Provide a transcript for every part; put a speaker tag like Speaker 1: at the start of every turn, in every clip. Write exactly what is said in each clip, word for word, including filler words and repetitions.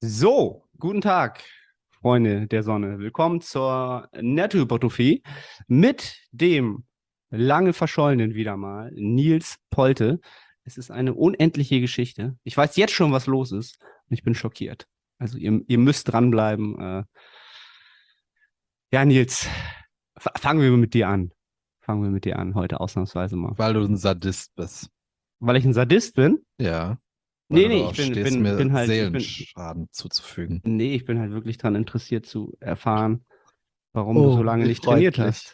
Speaker 1: So, guten Tag, Freunde der Sonne. Willkommen zur Nettohypertrophie mit dem lange verschollenen wieder mal, Nils Polte. Es ist eine unendliche Geschichte. Ich weiß jetzt schon, was los ist und ich bin schockiert. Also ihr, ihr müsst dranbleiben. Äh, ja, Nils, f- fangen wir mit dir an. Fangen wir mit dir an, heute ausnahmsweise mal.
Speaker 2: Weil du ein Sadist bist.
Speaker 1: Weil ich ein Sadist bin?
Speaker 2: Ja. Weil
Speaker 1: Nee,
Speaker 2: du
Speaker 1: nee, ich
Speaker 2: darauf
Speaker 1: bin,
Speaker 2: stehst,
Speaker 1: bin,
Speaker 2: mir
Speaker 1: bin halt, ich bin,
Speaker 2: Seelenschaden zuzufügen.
Speaker 1: nee, ich bin halt wirklich daran interessiert zu erfahren, warum du so
Speaker 2: Oh,
Speaker 1: lange
Speaker 2: wie
Speaker 1: nicht trainiert
Speaker 2: freundlich.
Speaker 1: hast.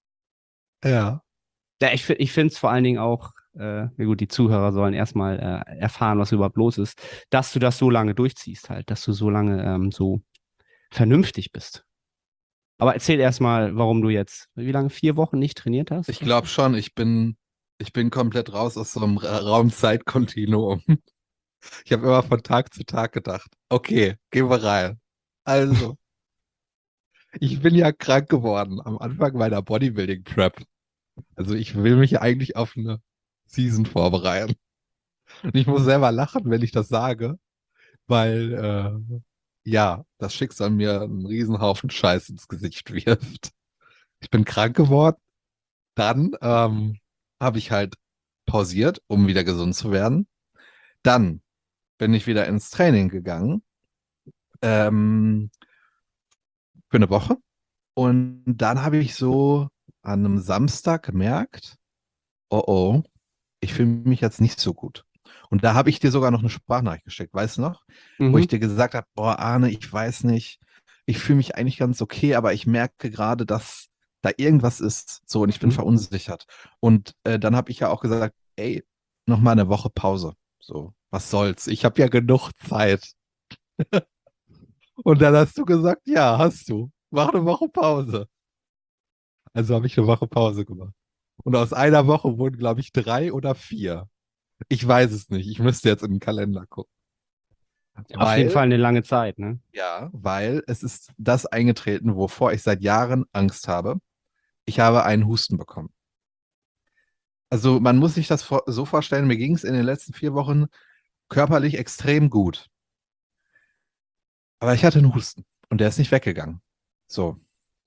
Speaker 2: Ja.
Speaker 1: Ja, ich, fi- ich finde es vor allen Dingen auch, äh, ja gut, die Zuhörer sollen erstmal äh, erfahren, was überhaupt los ist, dass du das so lange durchziehst halt, dass du so lange ähm, so vernünftig bist. Aber erzähl erstmal, warum du jetzt, wie lange, vier Wochen nicht trainiert hast?
Speaker 2: Ich
Speaker 1: Hast
Speaker 2: glaube
Speaker 1: du?
Speaker 2: schon, ich bin, ich bin komplett raus aus so einem Ra Raum-Zeit-Kontinuum. Ich habe immer von Tag zu Tag gedacht, okay, gehen wir rein. Also, ich bin ja krank geworden am Anfang meiner Bodybuilding-Prep. Also ich will mich ja eigentlich auf eine Season vorbereiten. Und ich muss selber lachen, wenn ich das sage, weil äh, ja, das Schicksal mir einen Riesenhaufen Scheiß ins Gesicht wirft. Ich bin krank geworden, dann ähm, habe ich halt pausiert, um wieder gesund zu werden. Dann bin ich wieder ins Training gegangen ähm, für eine Woche und dann habe ich so an einem Samstag gemerkt, oh oh, ich fühle mich jetzt nicht so gut. Und da habe ich dir sogar noch eine Sprachnachricht geschickt, weißt du noch? Wo ich
Speaker 1: Mhm.
Speaker 2: dir gesagt habe, boah, Arne, ich weiß nicht, ich fühle mich eigentlich ganz okay, aber ich merke gerade, dass da irgendwas ist. So, und ich bin
Speaker 1: Mhm.
Speaker 2: verunsichert. Und äh, dann habe ich ja auch gesagt, ey, noch mal eine Woche Pause. So, was soll's? Ich habe ja genug Zeit. Und dann hast du gesagt, ja, hast du. Mach eine Woche Pause. Also habe ich eine Woche Pause gemacht. Und aus einer Woche wurden, glaube ich, drei oder vier. Ich weiß es nicht. Ich müsste jetzt in den Kalender gucken.
Speaker 1: Auf jeden
Speaker 2: Weil,
Speaker 1: Fall eine lange Zeit, ne?
Speaker 2: ja, weil es ist das eingetreten, wovor ich seit Jahren Angst habe. Ich habe einen Husten bekommen. Also man muss sich das vor so vorstellen, mir ging es in den letzten vier Wochen körperlich extrem gut. Aber ich hatte einen Husten und der ist nicht weggegangen. So.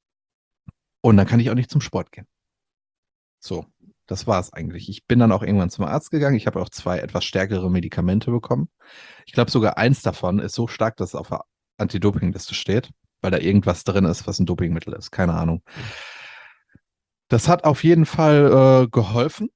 Speaker 2: Und dann kann ich auch nicht zum Sport gehen. So. Das war es eigentlich. Ich bin dann auch irgendwann zum Arzt gegangen. Ich habe auch zwei etwas stärkere Medikamente bekommen. Ich glaube sogar eins davon ist so stark, dass es auf der Anti-Doping-Liste steht, weil da irgendwas drin ist, was ein Dopingmittel ist. Keine Ahnung. Das hat auf jeden Fall äh, geholfen.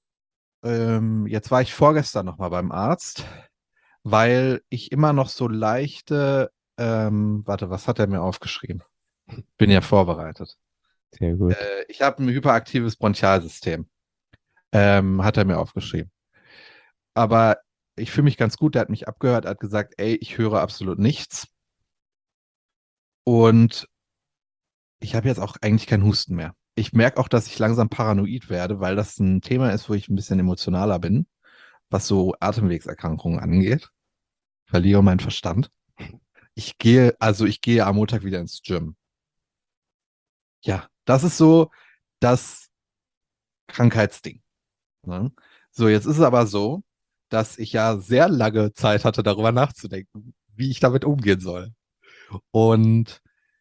Speaker 2: Ähm, jetzt war ich vorgestern nochmal beim Arzt, weil ich immer noch so leichte, ähm, warte, was hat er mir aufgeschrieben? Bin ja vorbereitet.
Speaker 1: Sehr gut.
Speaker 2: Äh, ich habe ein hyperaktives Bronchialsystem, ähm, hat er mir aufgeschrieben. Aber ich fühle mich ganz gut. Der hat mich abgehört, hat gesagt, ey, ich höre absolut nichts. Und ich habe jetzt auch eigentlich keinen Husten mehr. Ich merke auch, dass ich langsam paranoid werde, weil das ein Thema ist, wo ich ein bisschen emotionaler bin, was so Atemwegserkrankungen angeht. Verliere meinen Verstand. Ich gehe, also ich gehe am Montag wieder ins Gym. Ja, das ist so das Krankheitsding. Ne? So, jetzt ist es aber so, dass ich ja sehr lange Zeit hatte, darüber nachzudenken, wie ich damit umgehen soll. Und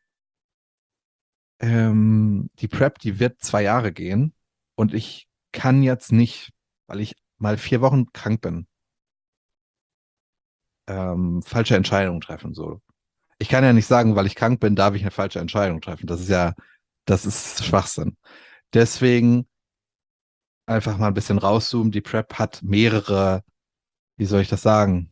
Speaker 2: ähm, die Prep, die wird zwei Jahre gehen und ich kann jetzt nicht, weil ich mal vier Wochen krank bin, ähm, falsche Entscheidungen treffen. So. Ich kann ja nicht sagen, weil ich krank bin, darf ich eine falsche Entscheidung treffen. Das ist ja, das ist Schwachsinn. Deswegen einfach mal ein bisschen rauszoomen. Die Prep hat mehrere, wie soll ich das sagen?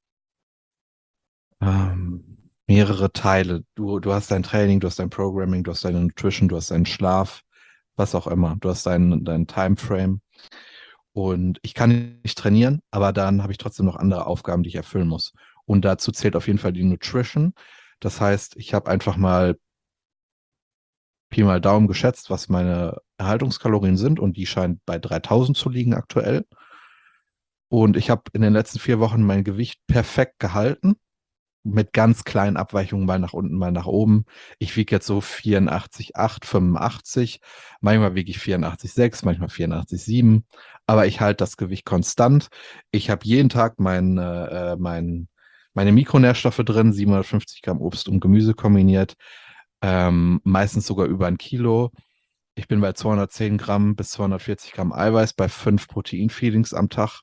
Speaker 2: Ähm, mehrere Teile. Du, du hast dein Training, du hast dein Programming, du hast deine Nutrition, du hast deinen Schlaf, was auch immer. Du hast deinen dein Timeframe. Und ich kann nicht trainieren, aber dann habe ich trotzdem noch andere Aufgaben, die ich erfüllen muss. Und dazu zählt auf jeden Fall die Nutrition. Das heißt, ich habe einfach mal Pi mal Daumen geschätzt, was meine Erhaltungskalorien sind und die scheint bei dreitausend zu liegen aktuell. Und ich habe in den letzten vier Wochen mein Gewicht perfekt gehalten, mit ganz kleinen Abweichungen mal nach unten, mal nach oben. Ich wiege jetzt so vierundachtzig Komma acht, fünfundachtzig. Manchmal wiege ich vierundachtzig Komma sechs, manchmal vierundachtzig Komma sieben. Aber ich halte das Gewicht konstant. Ich habe jeden Tag mein, äh, mein meine Mikronährstoffe drin, siebenhundertfünfzig Gramm Obst und Gemüse kombiniert, ähm, meistens sogar über ein Kilo. Ich bin bei zweihundertzehn Gramm bis zweihundertvierzig Gramm Eiweiß bei fünf Protein-Feedings am Tag.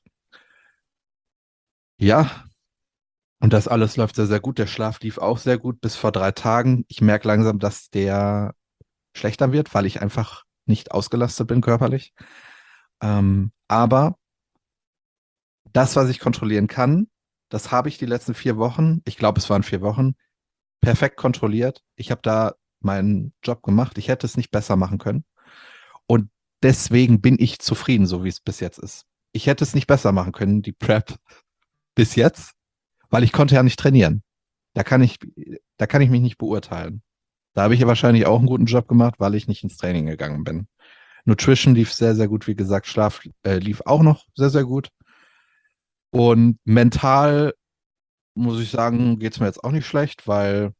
Speaker 2: Ja, und das alles läuft sehr, sehr gut. Der Schlaf lief auch sehr gut bis vor drei Tagen. Ich merke langsam, dass der schlechter wird, weil ich einfach nicht ausgelastet bin körperlich. Ähm, aber das, was ich kontrollieren kann, das habe ich die letzten vier Wochen, ich glaube, es waren vier Wochen, perfekt kontrolliert. Ich habe da meinen Job gemacht. Ich hätte es nicht besser machen können. Und deswegen bin ich zufrieden, so wie es bis jetzt ist. Ich hätte es nicht besser machen können, die Prep bis jetzt, weil ich konnte ja nicht trainieren. Da kann ich, da kann ich mich nicht beurteilen. Da habe ich ja wahrscheinlich auch einen guten Job gemacht, weil ich nicht ins Training gegangen bin. Nutrition lief sehr, sehr gut. Wie gesagt, Schlaf äh, lief auch noch sehr, sehr gut. Und mental, muss ich sagen, geht es mir jetzt auch nicht schlecht, weil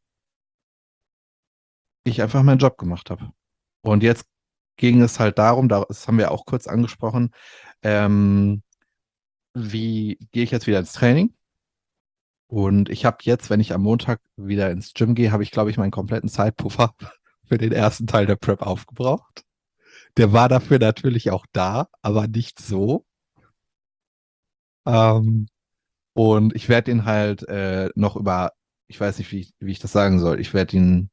Speaker 2: ich einfach meinen Job gemacht habe. Und jetzt ging es halt darum, das haben wir auch kurz angesprochen, ähm, wie gehe ich jetzt wieder ins Training? Und ich habe jetzt, wenn ich am Montag wieder ins Gym gehe, habe ich, glaube ich, meinen kompletten Zeitpuffer für den ersten Teil der Prep aufgebraucht. Der war dafür natürlich auch da, aber nicht so. Ähm, und ich werde ihn halt äh, noch über, ich weiß nicht, wie ich, wie ich das sagen soll, ich werde ihn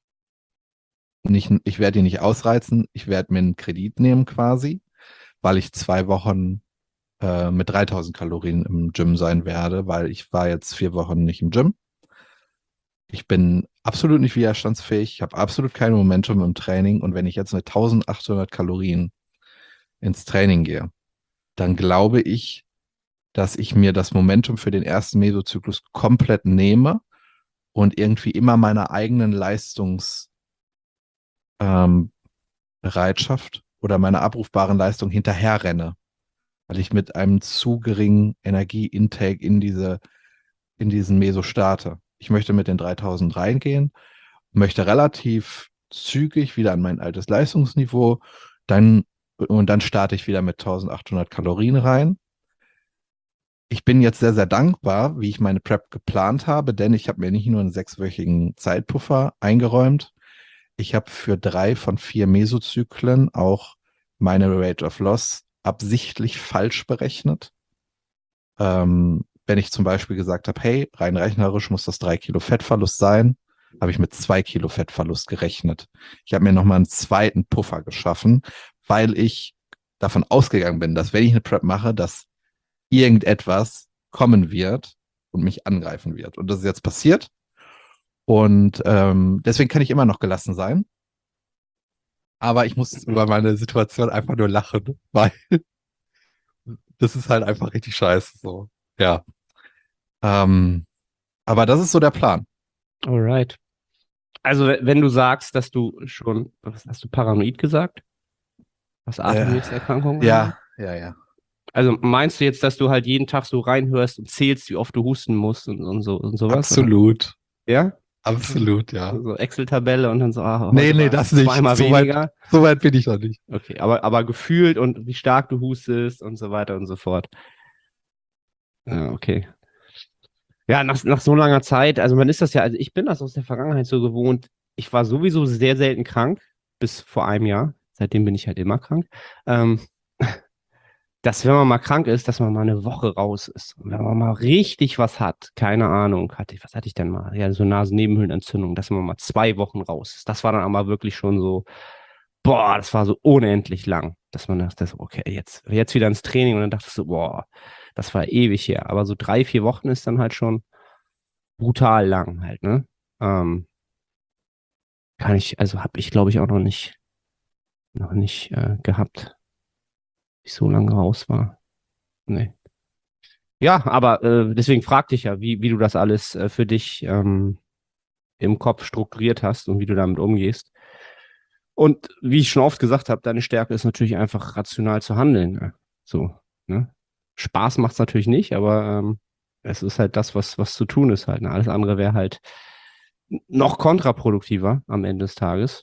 Speaker 2: nicht, ich werde ihn nicht ausreizen, ich werde mir einen Kredit nehmen quasi, weil ich zwei Wochen äh, mit dreitausend Kalorien im Gym sein werde, weil ich war jetzt vier Wochen nicht im Gym. Ich bin absolut nicht widerstandsfähig, ich habe absolut kein Momentum im Training und wenn ich jetzt mit eintausendachthundert Kalorien ins Training gehe, dann glaube ich, dass ich mir das Momentum für den ersten Mesozyklus komplett nehme und irgendwie immer meiner eigenen Leistungsbereitschaft ähm, oder meiner abrufbaren Leistung hinterherrenne, weil ich mit einem zu geringen Energie-Intake in diese, in diesen Meso starte. Ich möchte mit den dreitausend reingehen, möchte relativ zügig wieder an mein altes Leistungsniveau, dann, und dann starte ich wieder mit eintausendachthundert Kalorien rein. Ich bin jetzt sehr, sehr dankbar, wie ich meine Prep geplant habe, denn ich habe mir nicht nur einen sechswöchigen Zeitpuffer eingeräumt, ich habe für drei von vier Mesozyklen auch meine Rate of Loss absichtlich falsch berechnet. Ähm, wenn ich zum Beispiel gesagt habe, hey, rein rechnerisch muss das drei Kilo Fettverlust sein, habe ich mit zwei Kilo Fettverlust gerechnet. Ich habe mir nochmal einen zweiten Puffer geschaffen, weil ich davon ausgegangen bin, dass wenn ich eine Prep mache, dass irgendetwas kommen wird und mich angreifen wird. Und das ist jetzt passiert. Und ähm, deswegen kann ich immer noch gelassen sein. Aber ich muss über meine Situation einfach nur lachen, weil das ist halt einfach richtig scheiße. So, ja. Ähm, aber das ist so der Plan.
Speaker 1: Alright. Also, we- wenn du sagst, dass du schon, was hast du paranoid gesagt? Was
Speaker 2: Äh,
Speaker 1: Atemwegserkrankungen angeht?
Speaker 2: ja, ja, ja.
Speaker 1: Also meinst du jetzt, dass du halt jeden Tag so reinhörst und zählst, wie oft du husten musst und, und so und sowas? Oder?
Speaker 2: Absolut.
Speaker 1: Ja?
Speaker 2: Absolut, ja.
Speaker 1: So Excel-Tabelle und dann so, ah,
Speaker 2: Nee,
Speaker 1: heute
Speaker 2: nee,
Speaker 1: war
Speaker 2: das
Speaker 1: es
Speaker 2: nicht.
Speaker 1: zweimal
Speaker 2: So weit,
Speaker 1: weniger.
Speaker 2: so weit bin ich noch nicht.
Speaker 1: Okay, aber, aber gefühlt und wie stark du hustest und so weiter und so fort. Ja, okay. Ja, nach, nach so langer Zeit, also man ist das ja, also ich bin das aus der Vergangenheit so gewohnt. Ich war sowieso sehr selten krank, bis vor einem Jahr. Seitdem bin ich halt immer krank. Ähm, dass wenn man mal krank ist, dass man mal eine Woche raus ist. Und wenn man mal richtig was hat, keine Ahnung, hatte ich, was hatte ich denn mal? Ja, so Nasennebenhöhlenentzündung, dass man mal zwei Wochen raus ist. Das war dann aber wirklich schon so, boah, das war so unendlich lang, dass man dachte, so, okay, jetzt, jetzt wieder ins Training und dann dachte ich so, boah, das war ewig her. Aber so drei, vier Wochen ist dann halt schon brutal lang halt, ne? Ähm, kann ich, also habe ich, glaube ich, auch noch nicht, noch nicht äh, gehabt, ich so lange raus war. Nee. Ja, aber äh, deswegen fragte ich ja, wie, wie du das alles äh, für dich ähm, im Kopf strukturiert hast und wie du damit umgehst. Und wie ich schon oft gesagt habe, deine Stärke ist natürlich einfach rational zu handeln. Ne? So, ne? Spaß macht es natürlich nicht, aber ähm, es ist halt das, was, was zu tun ist halt. Ne? Alles andere wäre halt noch kontraproduktiver am Ende des Tages.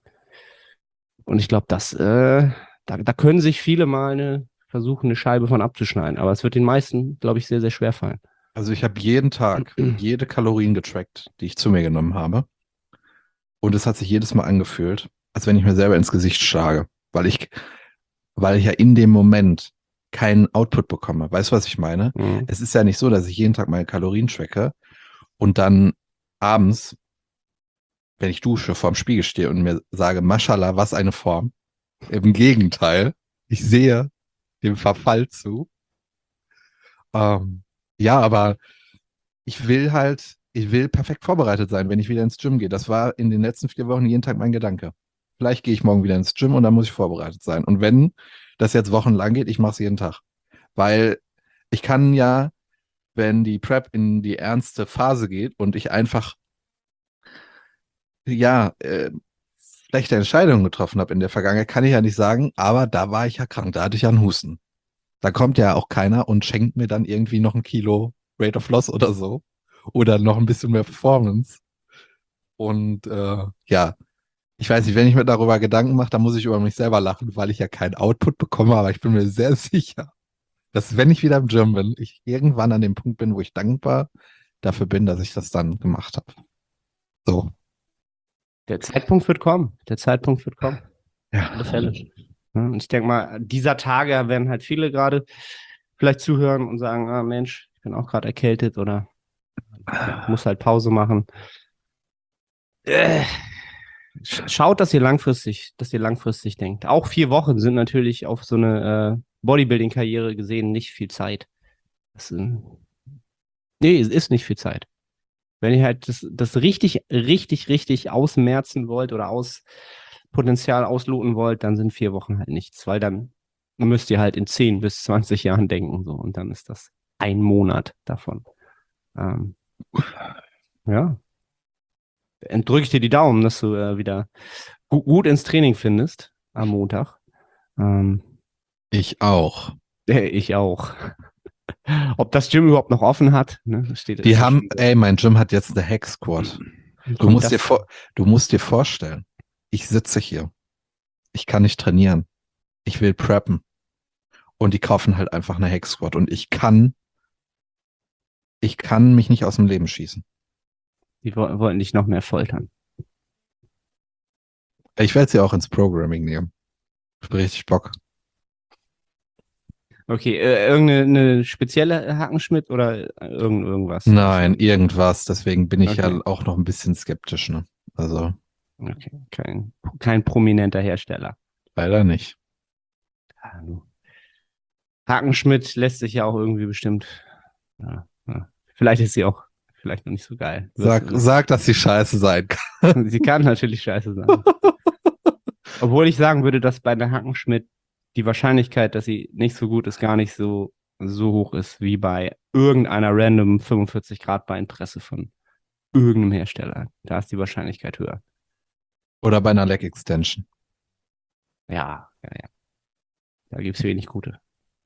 Speaker 1: Und ich glaube, das, äh, da, da können sich viele mal eine, versuchen, eine Scheibe von abzuschneiden. Aber es wird den meisten, glaube ich, sehr, sehr schwer fallen.
Speaker 2: Also ich habe jeden Tag jede Kalorien getrackt, die ich zu mir genommen habe. Und es hat sich jedes Mal angefühlt, als wenn ich mir selber ins Gesicht schlage, weil ich, weil ich ja in dem Moment keinen Output bekomme. Weißt du, was ich meine?
Speaker 1: Mhm.
Speaker 2: Es ist ja nicht so, dass ich jeden Tag meine Kalorien tracke und dann abends, wenn ich dusche, vorm Spiegel stehe und mir sage, Maschallah, was eine Form. Im Gegenteil, ich sehe dem Verfall zu. Ähm, ja, aber ich will halt, ich will perfekt vorbereitet sein, wenn ich wieder ins Gym gehe. Das war in den letzten vier Wochen jeden Tag mein Gedanke. Vielleicht gehe ich morgen wieder ins Gym und dann muss ich vorbereitet sein. Und wenn das jetzt wochenlang geht, ich mache es jeden Tag. Weil ich kann ja, wenn die Prep in die ernste Phase geht und ich einfach, ja, äh, schlechte Entscheidungen getroffen habe in der Vergangenheit, kann ich ja nicht sagen, aber da war ich ja krank, da hatte ich ja einen Husten. Da kommt ja auch keiner und schenkt mir dann irgendwie noch ein Kilo Rate of Loss oder so. Oder noch ein bisschen mehr Performance. Und äh, ja, ich weiß nicht, wenn ich mir darüber Gedanken mache, dann muss ich über mich selber lachen, weil ich ja keinen Output bekomme, aber ich bin mir sehr sicher, dass wenn ich wieder im Gym bin, ich irgendwann an dem Punkt bin, wo ich dankbar dafür bin, dass ich das dann gemacht habe. So.
Speaker 1: Der Zeitpunkt wird kommen. Der Zeitpunkt wird kommen.
Speaker 2: Ja.
Speaker 1: Alle Fälle. Ja, und ich denke mal, dieser Tage werden halt viele gerade vielleicht zuhören und sagen, ah Mensch, ich bin auch gerade erkältet oder ja, muss halt Pause machen. Äh, Schaut, dass ihr langfristig, dass ihr langfristig denkt. Auch vier Wochen sind natürlich auf so eine äh, Bodybuilding-Karriere gesehen nicht viel Zeit. Das, äh, nee, es ist nicht viel Zeit. Wenn ihr halt das, das richtig, richtig, richtig ausmerzen wollt oder aus Potenzial ausloten wollt, dann sind vier Wochen halt nichts, weil dann müsst ihr halt in zehn bis zwanzig Jahren denken, so, und dann ist das ein Monat davon. Ähm, ja. Drücke ich dir die Daumen, dass du äh, wieder gu gut ins Training findest am Montag. Ähm,
Speaker 2: Ich auch.
Speaker 1: äh, ich auch. Ob das Gym überhaupt noch offen hat, ne? Das steht,
Speaker 2: Die
Speaker 1: ist
Speaker 2: haben,
Speaker 1: schon-
Speaker 2: ey, mein Gym hat jetzt eine Hack Squad. Du
Speaker 1: Kommt
Speaker 2: musst
Speaker 1: das-
Speaker 2: dir vor, du musst dir vorstellen, ich sitze hier. Ich kann nicht trainieren. Ich will preppen. Und die kaufen halt einfach eine Hack Squad. Und ich kann, ich kann mich nicht aus dem Leben schießen.
Speaker 1: Die wo wollten dich noch mehr foltern.
Speaker 2: Ich werde sie auch ins Programming nehmen. Ich hab richtig Bock.
Speaker 1: Okay, äh, irgendeine spezielle Hackenschmidt oder irgend irgendwas?
Speaker 2: Nein, irgendwas. Deswegen bin ich
Speaker 1: Okay.
Speaker 2: ja auch noch ein bisschen skeptisch, ne? Also,
Speaker 1: Okay, kein, kein prominenter Hersteller.
Speaker 2: leider nicht.
Speaker 1: Hackenschmidt lässt sich ja auch irgendwie bestimmt. Ja, ja. Vielleicht ist sie auch vielleicht noch nicht so geil.
Speaker 2: Sag, sag, dass sie scheiße sein kann.
Speaker 1: Sie kann natürlich scheiße sein. Obwohl ich sagen würde, dass bei der Hackenschmidt die Wahrscheinlichkeit, dass sie nicht so gut ist, gar nicht so, so hoch ist wie bei irgendeiner random fünfundvierzig Grad Beinpresse von irgendeinem Hersteller. Da ist die Wahrscheinlichkeit höher.
Speaker 2: Oder bei einer Leg Extension.
Speaker 1: Ja, ja, ja. Da gibt es wenig gute.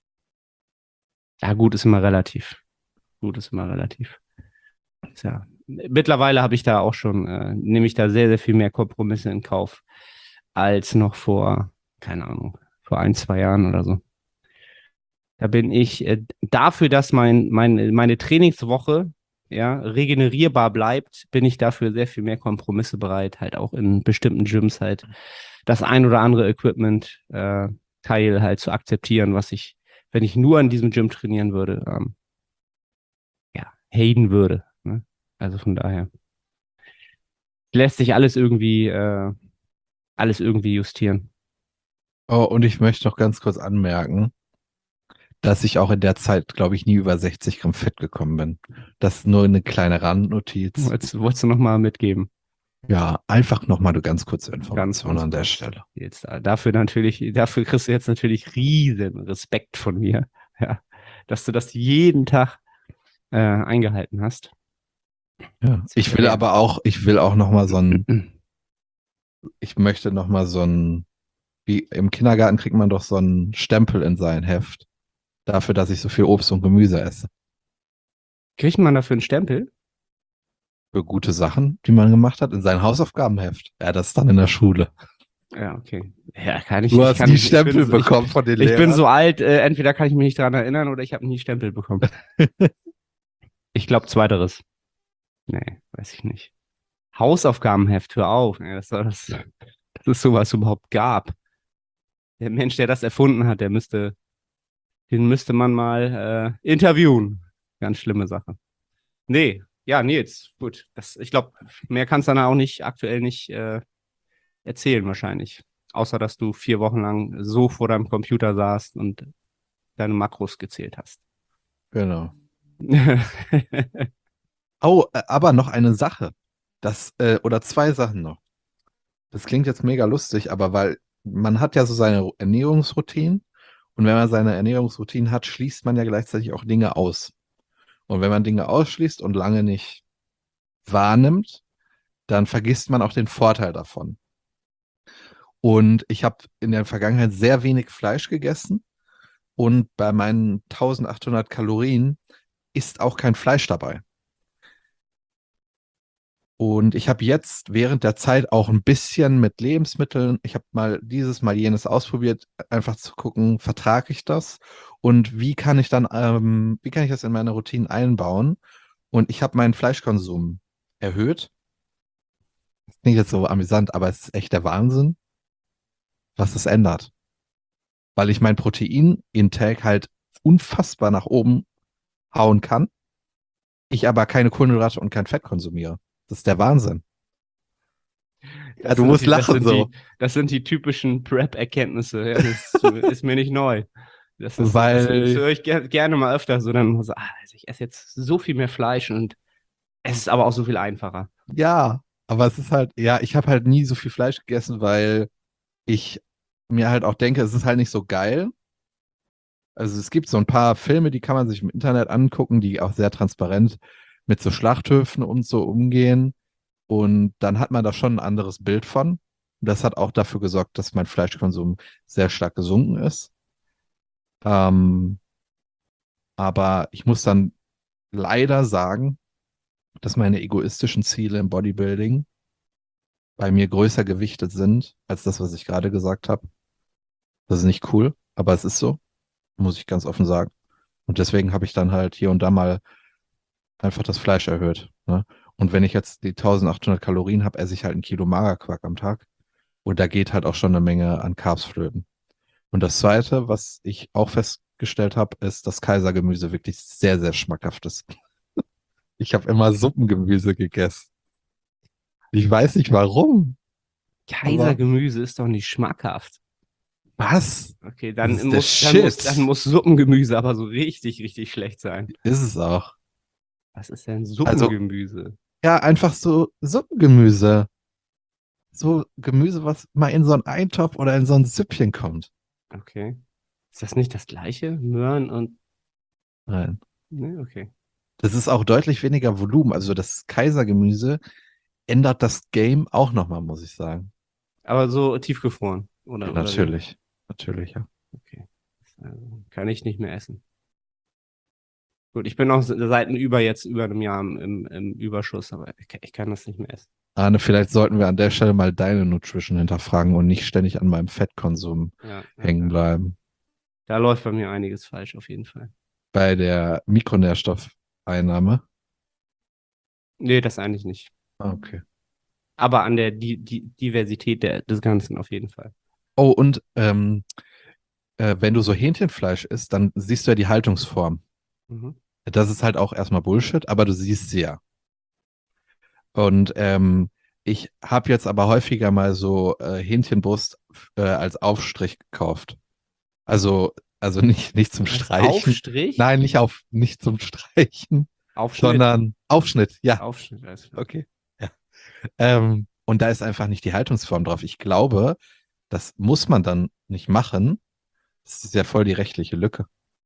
Speaker 1: Ja, gut ist immer relativ. Gut ist immer relativ. Ja. Mittlerweile habe ich da auch schon, äh, nehme ich da sehr, sehr viel mehr Kompromisse in Kauf als noch vor, keine Ahnung, vor ein, zwei Jahren oder so. Da bin ich äh, dafür, dass mein, mein, meine Trainingswoche ja, regenerierbar bleibt, bin ich dafür sehr viel mehr Kompromisse bereit, halt auch in bestimmten Gyms halt das ein oder andere Equipment äh, Teil halt zu akzeptieren, was ich, wenn ich nur an diesem Gym trainieren würde, ähm, ja, haten würde. Ne? Also von daher lässt sich alles irgendwie, äh, alles irgendwie justieren.
Speaker 2: Oh, und ich möchte noch ganz kurz anmerken, dass ich auch in der Zeit, glaube ich, nie über sechzig Gramm Fett gekommen bin. Das ist nur eine kleine Randnotiz.
Speaker 1: Jetzt wolltest du nochmal mitgeben.
Speaker 2: Ja, einfach nochmal eine ganz kurze Information
Speaker 1: Ganz, ganz
Speaker 2: an der
Speaker 1: kurz.
Speaker 2: Stelle.
Speaker 1: Jetzt, äh, dafür natürlich, dafür kriegst du jetzt natürlich riesen Respekt von mir, ja, dass du das jeden Tag äh, eingehalten hast.
Speaker 2: Ja. Ich will
Speaker 1: Ja.
Speaker 2: aber auch, ich will auch nochmal so ein, ich möchte nochmal so ein, wie im Kindergarten kriegt man doch so einen Stempel in sein Heft dafür, dass ich so viel Obst und Gemüse esse.
Speaker 1: Kriegt man dafür einen Stempel?
Speaker 2: Für gute Sachen, die man gemacht hat, in sein Hausaufgabenheft. Ja, das ist dann in der Schule.
Speaker 1: Ja, okay. Ja, kann ich
Speaker 2: Du
Speaker 1: ich
Speaker 2: hast
Speaker 1: kann,
Speaker 2: nie
Speaker 1: ich
Speaker 2: Stempel
Speaker 1: bin so,
Speaker 2: bekommen von den
Speaker 1: Ich, ich bin
Speaker 2: Lehrern.
Speaker 1: so alt, äh, entweder kann ich mich nicht daran erinnern oder ich habe nie Stempel bekommen. Ich glaube, zweiteres. Nee, weiß ich nicht. Hausaufgabenheft, hör auf. Nee, das, war das, das ist sowas überhaupt gab. Der Mensch, der das erfunden hat, der müsste, den müsste man mal äh, interviewen. Ganz schlimme Sache. Nee, ja, Nils, gut. Das, ich glaube, mehr kannst du dann auch nicht aktuell nicht äh, erzählen wahrscheinlich. Außer, dass du vier Wochen lang so vor deinem Computer saßt und deine Makros gezählt hast.
Speaker 2: Genau. Oh, äh, aber noch eine Sache. Das, äh, oder zwei Sachen noch. Das klingt jetzt mega lustig, aber weil man hat ja so seine Ernährungsroutinen und wenn man seine Ernährungsroutinen hat, schließt man ja gleichzeitig auch Dinge aus. Und wenn man Dinge ausschließt und lange nicht wahrnimmt, dann vergisst man auch den Vorteil davon. Und ich habe in der Vergangenheit sehr wenig Fleisch gegessen und bei meinen eintausendachthundert Kalorien ist auch kein Fleisch dabei. Und ich habe jetzt während der Zeit auch ein bisschen mit Lebensmitteln, ich habe mal dieses, mal jenes ausprobiert, einfach zu gucken, vertrage ich das und wie kann ich dann, ähm, wie kann ich das in meine Routinen einbauen? Und ich habe meinen Fleischkonsum erhöht. Das klingt jetzt so amüsant, aber es ist echt der Wahnsinn, was es ändert. Weil ich mein Protein-Intake halt unfassbar nach oben hauen kann, ich aber keine Kohlenhydrate und kein Fett konsumiere. Das ist der Wahnsinn. Ja,
Speaker 1: Das
Speaker 2: du
Speaker 1: sind
Speaker 2: musst
Speaker 1: die, das
Speaker 2: lachen
Speaker 1: sind
Speaker 2: so,
Speaker 1: die, das sind die typischen Prep-Erkenntnisse. Ja, das ist, ist mir nicht neu. Das ist, das, das
Speaker 2: weil
Speaker 1: höre ich ger gerne mal öfter so. Dann so, ah, also ich esse jetzt so viel mehr Fleisch und es ist aber auch so viel einfacher.
Speaker 2: ja, aber es ist halt, ja, ich habe halt nie so viel Fleisch gegessen, weil ich mir halt auch denke, es ist halt nicht so geil. Also es gibt so ein paar Filme, die kann man sich im Internet angucken, die auch sehr transparent mit so Schlachthöfen und so umgehen. Und dann hat man da schon ein anderes Bild von. Das hat auch dafür gesorgt, dass mein Fleischkonsum sehr stark gesunken ist. Ähm, aber ich muss dann leider sagen, dass meine egoistischen Ziele im Bodybuilding bei mir größer gewichtet sind als das, was ich gerade gesagt habe. Das ist nicht cool, aber es ist so, muss ich ganz offen sagen. Und deswegen habe ich dann halt hier und da mal einfach das Fleisch erhöht. Ne? Und wenn ich jetzt die eintausendachthundert Kalorien habe, esse ich halt ein Kilo Magerquark am Tag. Und da geht halt auch schon eine Menge an Carbs flöten. Und das Zweite, was ich auch festgestellt habe, ist, dass Kaisergemüse wirklich sehr, sehr schmackhaft ist. Ich habe immer Suppengemüse gegessen. Ich weiß nicht warum, aber
Speaker 1: Kaisergemüse ist doch nicht schmackhaft.
Speaker 2: was?
Speaker 1: Okay,
Speaker 2: Das
Speaker 1: dann
Speaker 2: ist der
Speaker 1: muss, dann muss, dann
Speaker 2: Shit.
Speaker 1: muss Suppengemüse aber so richtig, richtig schlecht sein.
Speaker 2: Ist es auch.
Speaker 1: Was ist denn
Speaker 2: Also,
Speaker 1: Suppengemüse?
Speaker 2: ja, einfach so Suppengemüse. So Gemüse, was mal in so einen Eintopf oder in so ein Süppchen kommt.
Speaker 1: Okay. Ist das nicht das gleiche? Möhren und.
Speaker 2: Nein.
Speaker 1: Ne, okay.
Speaker 2: Das ist auch deutlich weniger Volumen. Also das Kaisergemüse ändert das Game auch nochmal, muss ich sagen.
Speaker 1: Aber so tiefgefroren.
Speaker 2: Ja,
Speaker 1: Oder, oder wie?
Speaker 2: natürlich. Natürlich, ja.
Speaker 1: Okay. Also, kann ich nicht mehr essen. Gut, ich bin auch seit über jetzt über einem Jahr im, im, im Überschuss, aber ich, ich kann das nicht mehr essen.
Speaker 2: Arne, vielleicht sollten wir an der Stelle mal deine Nutrition hinterfragen und nicht ständig an meinem Fettkonsum
Speaker 1: Ja, ja,
Speaker 2: hängen
Speaker 1: ja.
Speaker 2: bleiben.
Speaker 1: Da läuft bei mir einiges falsch, auf jeden Fall.
Speaker 2: Bei der Mikronährstoffeinnahme.
Speaker 1: Nee, das eigentlich nicht.
Speaker 2: Ah, okay.
Speaker 1: Aber an der die, die Diversität der, des Ganzen auf jeden Fall.
Speaker 2: Oh, und ähm, äh, wenn du so Hähnchenfleisch isst, dann siehst du ja die Haltungsform.
Speaker 1: Mhm.
Speaker 2: Das ist halt auch erstmal Bullshit, aber du siehst sie ja. Und ähm, ich habe jetzt aber häufiger mal so äh, Hähnchenbrust äh, als Aufstrich gekauft. Also, also nicht, nicht zum
Speaker 1: Als
Speaker 2: Streichen.
Speaker 1: Aufstrich?
Speaker 2: Nein, nicht auf, nicht zum Streichen,
Speaker 1: Aufschnitt.
Speaker 2: sondern Aufschnitt. Ja,
Speaker 1: Aufschnitt, alles klar.
Speaker 2: okay. Ja. Ähm, und da ist einfach nicht die Haltungsform drauf. Ich glaube, das muss man dann nicht machen. Das ist ja voll die rechtliche Lücke.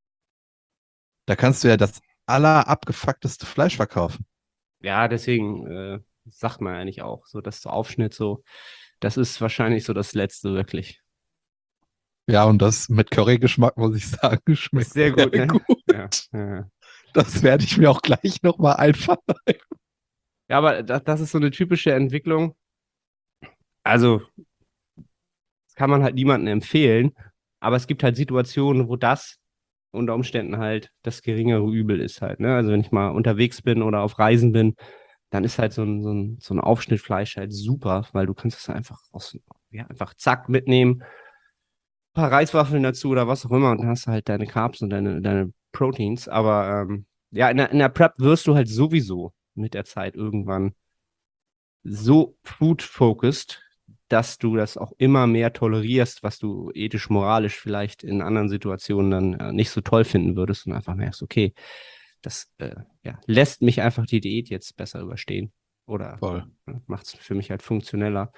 Speaker 2: Da kannst du ja das allerabgefuckteste Fleisch verkaufen.
Speaker 1: Ja, deswegen äh, sagt man eigentlich auch, so dass so Aufschnitt so, das ist wahrscheinlich so das Letzte wirklich.
Speaker 2: Ja, und das mit Currygeschmack, muss ich sagen,
Speaker 1: Ist
Speaker 2: schmeckt
Speaker 1: sehr
Speaker 2: sehr
Speaker 1: gut, ne?
Speaker 2: gut.
Speaker 1: Ja, ja.
Speaker 2: Das werde ich mir auch gleich nochmal einfallen.
Speaker 1: Ja, aber das, das ist so eine typische Entwicklung. Also, das kann man halt niemandem empfehlen, aber es gibt halt Situationen, wo das unter Umständen halt das geringere Übel ist halt, ne? Also wenn ich mal unterwegs bin oder auf Reisen bin, dann ist halt so ein, so ein, so ein Aufschnitt Fleisch halt super, weil du kannst es einfach aus, ja, einfach zack mitnehmen, ein paar Reiswaffeln dazu oder was auch immer und dann hast du halt deine Carbs und deine, deine Proteins. Aber ähm, ja, in der, in der Prep wirst du halt sowieso mit der Zeit irgendwann so food-focused, dass du das auch immer mehr tolerierst, was du ethisch, moralisch vielleicht in anderen Situationen dann äh, nicht so toll finden würdest und einfach merkst, okay, das äh, ja, lässt mich einfach die Diät jetzt besser überstehen oder
Speaker 2: Voll.
Speaker 1: äh, macht es für mich halt funktioneller.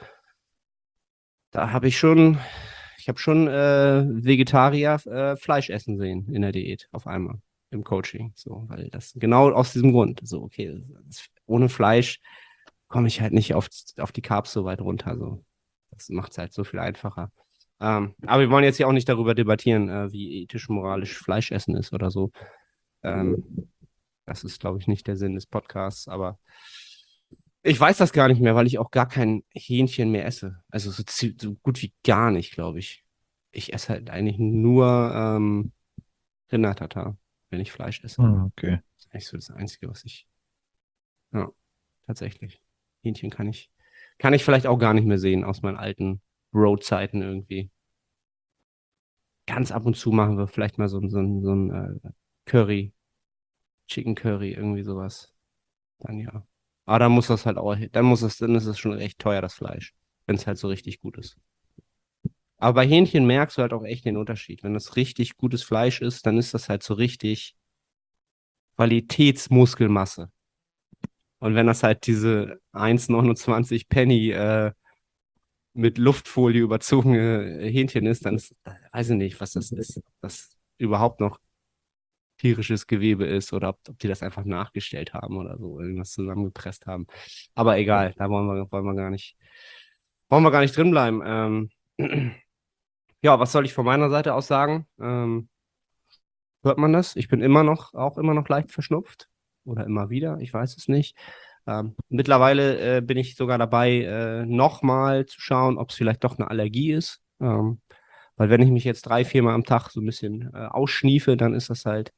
Speaker 1: Da habe ich schon, ich habe schon äh, Vegetarier äh, Fleisch essen sehen in der Diät auf einmal im Coaching, so, weil das genau aus diesem Grund, so, okay, das, ohne Fleisch komme ich halt nicht auf, auf die Carbs so weit runter, so. Das macht es halt so viel einfacher. Ähm, aber wir wollen jetzt hier auch nicht darüber debattieren, äh, wie ethisch, moralisch Fleisch essen ist oder so. Ähm, das ist, glaube ich, nicht der Sinn des Podcasts, aber ich weiß das gar nicht mehr, weil ich auch gar kein Hähnchen mehr esse. Also so, zi- so gut wie gar nicht, glaube ich. Ich esse halt eigentlich nur ähm, Rindertatar, wenn ich Fleisch esse.
Speaker 2: Ah, okay.
Speaker 1: Das ist eigentlich so das Einzige, was ich. Ja, tatsächlich. Hähnchen kann ich, kann ich vielleicht auch gar nicht mehr sehen aus meinen alten Roadzeiten irgendwie. Ganz ab und zu machen wir vielleicht mal so, ein- so, ein- so ein äh, Curry, Chicken Curry, irgendwie sowas. Dann ja. Aber dann muss das halt auch, dann muss es, dann ist es schon recht teuer, das Fleisch, wenn es halt so richtig gut ist. Aber bei Hähnchen merkst du halt auch echt den Unterschied. Wenn das richtig gutes Fleisch ist, dann ist das halt so richtig Qualitätsmuskelmasse. Und wenn das halt diese eins neunundzwanzig Penny äh, mit Luftfolie überzogene Hähnchen ist, dann ist, weiß ich nicht, was das ist. Ob das überhaupt noch tierisches Gewebe ist oder ob, ob die das einfach nachgestellt haben oder so, irgendwas zusammengepresst haben. Aber egal, da wollen wir, wollen wir gar nicht, wollen wir gar nicht drin bleiben. Ähm, ja, was soll ich von meiner Seite aus sagen? Ähm, hört man das? Ich bin immer noch, auch immer noch leicht verschnupft oder immer wieder, ich weiß es nicht. Ähm, mittlerweile äh, bin ich sogar dabei, äh, nochmal zu schauen, ob es vielleicht doch eine Allergie ist. Ähm, weil wenn ich mich jetzt drei, viermal am Tag so ein bisschen äh, ausschniefe, dann ist das halt,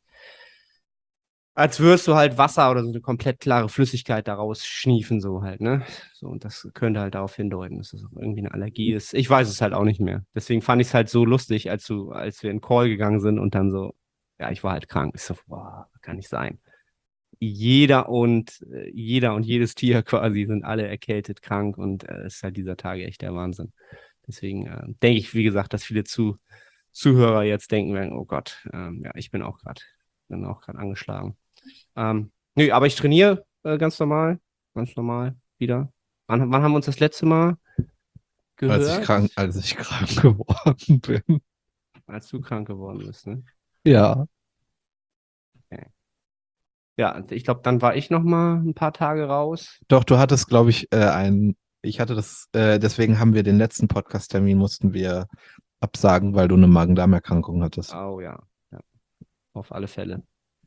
Speaker 1: als würdest du halt Wasser oder so eine komplett klare Flüssigkeit daraus schniefen, so halt, ne? So, und das könnte halt darauf hindeuten, dass das irgendwie eine Allergie ist. Ich weiß es halt auch nicht mehr. Deswegen fand ich es halt so lustig, als du, als wir in Call gegangen sind und dann so, ja, ich war halt krank. Ich so, boah, kann nicht sein. Jeder und äh, jeder und jedes Tier quasi sind alle erkältet, krank und es äh, ist halt dieser Tage echt der Wahnsinn. Deswegen äh, denke ich, wie gesagt, dass viele zu, Zuhörer jetzt denken werden, oh Gott, ähm, ja, ich bin auch gerade, bin auch gerade angeschlagen. Ähm, nö, aber ich trainiere äh, ganz normal, ganz normal wieder. Wann, wann haben wir uns das letzte Mal
Speaker 2: Als ich
Speaker 1: gehört?
Speaker 2: krank, als ich krank geworden bin.
Speaker 1: Als du krank geworden bist, ne?
Speaker 2: Ja.
Speaker 1: Okay. Ja, ich glaube, dann war ich noch mal ein paar Tage raus.
Speaker 2: Doch, du hattest, glaube ich, äh, ein, ich hatte das, äh, deswegen haben wir den letzten Podcast-Termin mussten wir absagen, weil du eine Magen-Darm-Erkrankung hattest.
Speaker 1: Oh ja, ja, auf alle Fälle.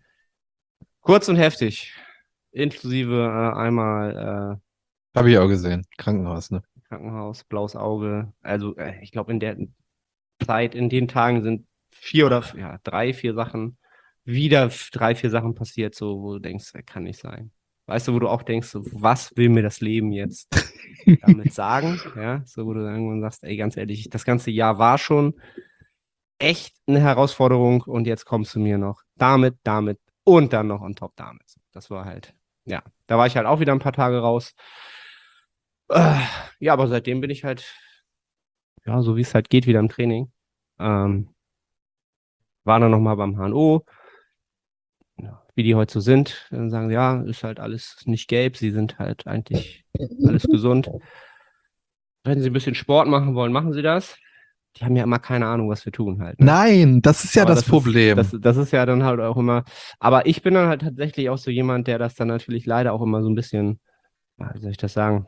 Speaker 1: Kurz und heftig, inklusive äh, einmal
Speaker 2: Habe ich auch gesehen. Krankenhaus, ne?
Speaker 1: äh, Krankenhaus, blaues Auge. Also äh, ich glaube, in der Zeit, in den Tagen sind vier oder ja, drei, vier Sachen, wieder f- drei, vier Sachen passiert, so, wo du denkst, das kann nicht sein. Weißt du, wo du auch denkst, so, was will mir das Leben jetzt damit sagen? Ja, so, wo du dann irgendwann sagst, ey, ganz ehrlich, das ganze Jahr war schon echt eine Herausforderung und jetzt kommst du mir noch damit, damit und dann noch on top damit. Das war halt, ja, da war ich halt auch wieder ein paar Tage raus. Äh, ja, aber seitdem bin ich halt, ja, so wie es halt geht, wieder im Training. Ähm, war dann nochmal beim H N O, ja, wie die heute so sind. Dann sagen sie, ja, ist halt alles nicht gelb, sie sind halt eigentlich alles gesund. Wenn sie ein bisschen Sport machen wollen, machen sie das. Die haben ja immer keine Ahnung, was wir tun halt. Ne?
Speaker 2: Nein, das ist ja
Speaker 1: Aber
Speaker 2: das
Speaker 1: das ist, das,
Speaker 2: Problem.
Speaker 1: das ist ja dann halt auch immer. Aber ich bin dann halt tatsächlich auch so jemand, der das dann natürlich leider auch immer so ein bisschen, wie soll ich das sagen,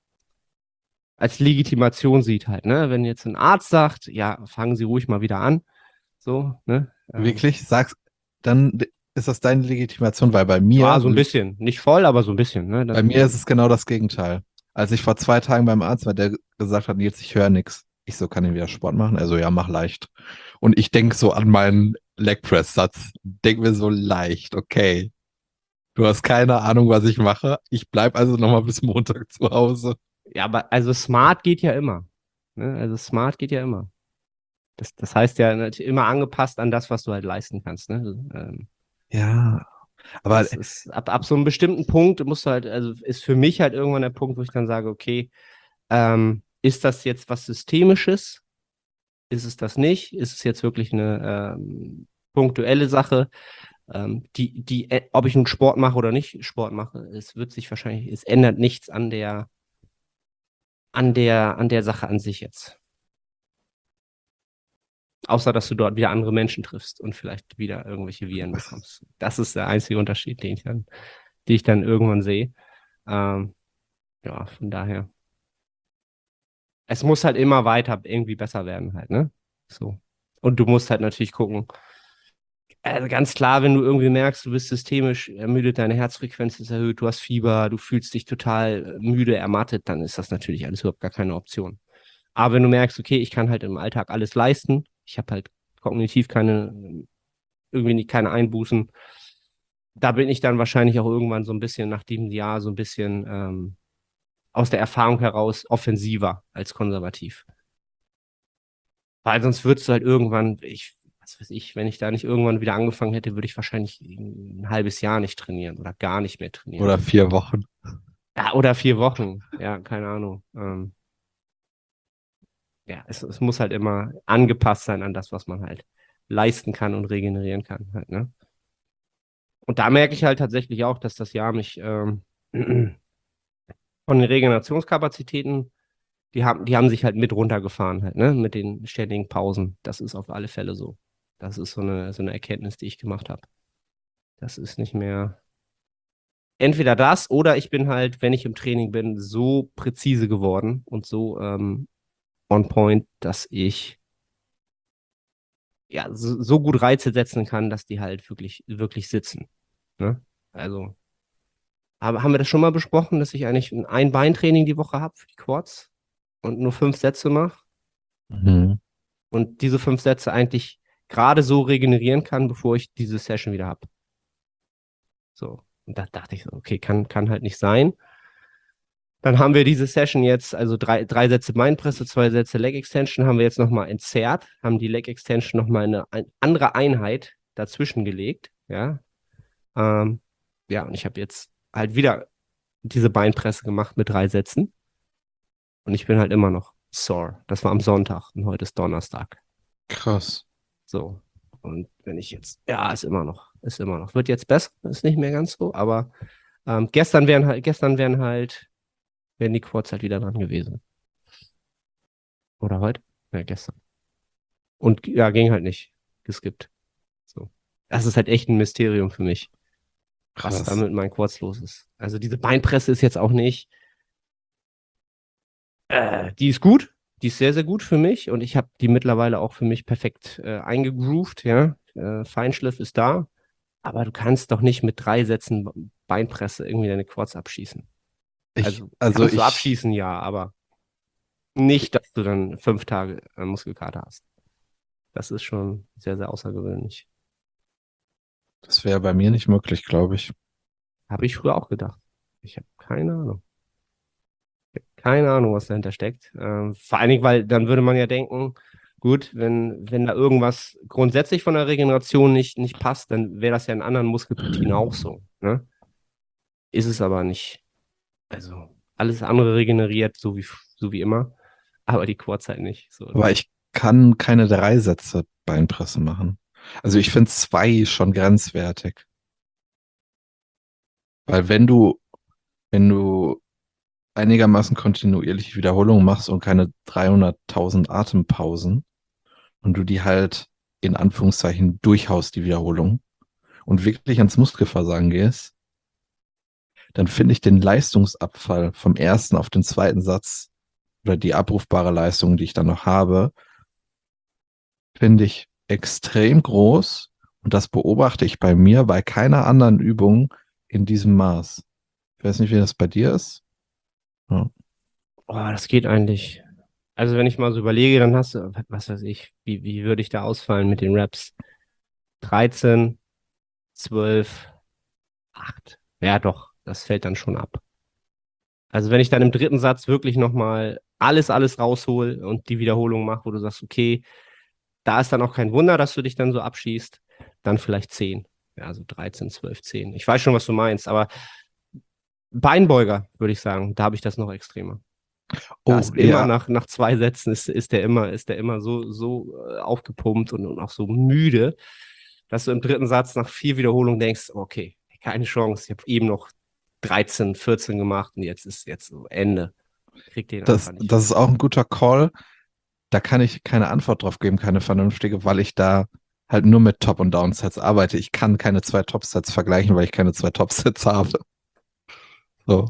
Speaker 1: als Legitimation sieht halt, ne? Wenn jetzt ein Arzt sagt, ja, fangen Sie ruhig mal wieder an. So, ne? Ähm,
Speaker 2: Wirklich? Sagst, dann ist das deine Legitimation, weil bei
Speaker 1: ja,
Speaker 2: mir,
Speaker 1: so ein bisschen. Nicht voll, aber so ein bisschen, ne?
Speaker 2: bei
Speaker 1: Dann,
Speaker 2: mir ist es genau das Gegenteil. Als ich vor zwei Tagen beim Arzt war, der gesagt hat, Nils, ich höre nichts. Ich so, kann ich wieder Sport machen? Also ja, mach leicht. Und ich denke so an meinen Leg Press Satz. Denk mir so leicht, okay. Du hast keine Ahnung, was ich mache. Ich bleib also nochmal bis Montag zu Hause.
Speaker 1: Ja, aber also smart geht ja immer. Ne? Also smart geht ja immer. Das, das heißt ja natürlich immer angepasst an das, was du halt leisten kannst. Ne? Ähm,
Speaker 2: Ja, aber
Speaker 1: das ist ab, ab so einem bestimmten Punkt musst du halt, also ist für mich halt irgendwann der Punkt, wo ich dann sage, okay, ähm, ist das jetzt was Systemisches? Ist es das nicht? Ist es jetzt wirklich eine ähm, punktuelle Sache? Ähm, die, die, äh, ob ich nun Sport mache oder nicht Sport mache, es wird sich wahrscheinlich, es ändert nichts an der, an der, an der Sache an sich jetzt. Außer, dass du dort wieder andere Menschen triffst und vielleicht wieder irgendwelche Viren bekommst. Das ist der einzige Unterschied, den ich dann, den ich dann irgendwann sehe. Ähm, ja, von daher. Es muss halt immer weiter irgendwie besser werden halt, ne? So. Und du musst halt natürlich gucken, also ganz klar, wenn du irgendwie merkst, du bist systemisch ermüdet, deine Herzfrequenz ist erhöht, du hast Fieber, du fühlst dich total müde, ermattet, dann ist das natürlich alles überhaupt gar keine Option. Aber wenn du merkst, okay, ich kann halt im Alltag alles leisten, ich habe halt kognitiv keine, irgendwie nicht, keine Einbußen, da bin ich dann wahrscheinlich auch irgendwann so ein bisschen nach diesem Jahr so ein bisschen ähm, aus der Erfahrung heraus offensiver als konservativ. Weil sonst würdest du halt irgendwann, ich, was weiß ich, wenn ich da nicht irgendwann wieder angefangen hätte, würde ich wahrscheinlich ein halbes Jahr nicht trainieren oder gar nicht mehr trainieren.
Speaker 2: oder vier Wochen.
Speaker 1: Ja, oder vier Wochen. Ja, keine Ahnung. Ähm, ja, es, es muss halt immer angepasst sein an das, was man halt leisten kann und regenerieren kann. Halt, ne? Und da merke ich halt tatsächlich auch, dass das Jahr mich ähm, von den Regenerationskapazitäten, die haben, die haben sich halt mit runtergefahren, halt, ne? Mit den ständigen Pausen. Das ist auf alle Fälle so. Das ist so eine, so eine Erkenntnis, die ich gemacht habe. Das ist nicht mehr. Entweder das oder ich bin halt, wenn ich im Training bin, so präzise geworden und so ähm, on point, dass ich ja so, so gut Reize setzen kann, dass die halt wirklich, wirklich sitzen. Ne? Also, aber haben wir das schon mal besprochen, dass ich eigentlich ein Ein-Bein-Training die Woche habe für die Quads und nur fünf Sätze mache
Speaker 2: Mhm.
Speaker 1: und diese fünf Sätze eigentlich gerade so regenerieren kann, bevor ich diese Session wieder habe. So. Und da dachte ich so, okay, kann, kann halt nicht sein. Dann haben wir diese Session jetzt, also drei, drei Sätze Beinpresse, zwei Sätze Leg Extension, haben wir jetzt nochmal entzerrt, haben die Leg Extension nochmal eine ein, andere Einheit dazwischen gelegt. Ja, ähm, ja, und ich habe jetzt halt wieder diese Beinpresse gemacht mit drei Sätzen. Und ich bin halt immer noch sore. Das war am Sonntag und heute ist Donnerstag.
Speaker 2: Krass.
Speaker 1: So. Und wenn ich jetzt, ja, ist immer noch, ist immer noch. Wird jetzt besser, ist nicht mehr ganz so, aber ähm, gestern wären halt, gestern wären halt, wären die Quads halt wieder dran gewesen. Oder heute? Ja, gestern. Und ja, ging halt nicht. Geskippt. So. Das ist halt echt ein Mysterium für mich, was da
Speaker 2: Krass.
Speaker 1: mit meinen Quads los ist. Also diese Beinpresse ist jetzt auch nicht, äh, die ist gut. Die ist sehr, sehr gut für mich und ich habe die mittlerweile auch für mich perfekt äh, eingegroovt, ja. Äh, Feinschliff ist da, aber du kannst doch nicht mit drei Sätzen Beinpresse irgendwie deine Quads abschießen.
Speaker 2: Ich,
Speaker 1: Also
Speaker 2: also
Speaker 1: kannst du
Speaker 2: ich,
Speaker 1: abschießen, ja, aber nicht, dass du dann fünf Tage äh, Muskelkater hast. Das ist schon sehr, sehr außergewöhnlich.
Speaker 2: das wäre bei mir nicht möglich, glaube ich.
Speaker 1: Habe ich früher auch gedacht. Ich habe keine Ahnung. Keine Ahnung, was dahinter steckt. Ähm, vor allen Dingen, weil dann würde man ja denken, gut, wenn, wenn da irgendwas grundsätzlich von der Regeneration nicht, nicht passt, dann wäre das ja in anderen Muskelpartien auch so. Ne? Ist es aber nicht. Also alles andere regeneriert, so wie, so wie immer, aber die Quads halt nicht. So,
Speaker 2: Aber
Speaker 1: das,
Speaker 2: ich kann keine drei Sätze Beinpresse machen. Also ich finde zwei schon grenzwertig. Weil wenn du, wenn du einigermaßen kontinuierlich Wiederholungen machst und keine dreihunderttausend Atempausen und du die halt in Anführungszeichen durchhaust, die Wiederholung, und wirklich ans Muskelversagen gehst, dann finde ich den Leistungsabfall vom ersten auf den zweiten Satz oder die abrufbare Leistung, die ich dann noch habe, finde ich extrem groß. Und das beobachte ich bei mir bei keiner anderen Übung in diesem Maß. Ich weiß nicht, wie das bei dir ist. Ja.
Speaker 1: oh, das geht eigentlich. Also wenn ich mal so überlege, dann hast du, was weiß ich, wie, wie würde ich da ausfallen mit den Raps? dreizehn, zwölf, acht. Ja, doch, das fällt dann schon ab. Also wenn ich dann im dritten Satz wirklich nochmal alles, alles raushol und die Wiederholung mache, wo du sagst, okay, da ist dann auch kein Wunder, dass du dich dann so abschießt, dann vielleicht zehn. Ja, also dreizehn, zwölf, zehn. Ich weiß schon, was du meinst, aber Beinbeuger, würde ich sagen, da habe ich das noch extremer. Da
Speaker 2: Oh,
Speaker 1: ist immer
Speaker 2: ja,
Speaker 1: nach, nach zwei Sätzen ist, ist der immer, ist der immer so, so äh, aufgepumpt und, und auch so müde, dass du im dritten Satz nach vier Wiederholungen denkst, okay, keine Chance, ich habe eben noch dreizehn, vierzehn gemacht und jetzt ist jetzt so Ende. Krieg den einfach
Speaker 2: das,
Speaker 1: nicht
Speaker 2: das
Speaker 1: hin.
Speaker 2: ist auch ein guter Call. Da kann ich keine Antwort drauf geben, keine vernünftige, weil ich da halt nur mit Top- und Downsets arbeite. Ich kann keine zwei Topsets vergleichen, weil ich keine zwei Topsets habe. So.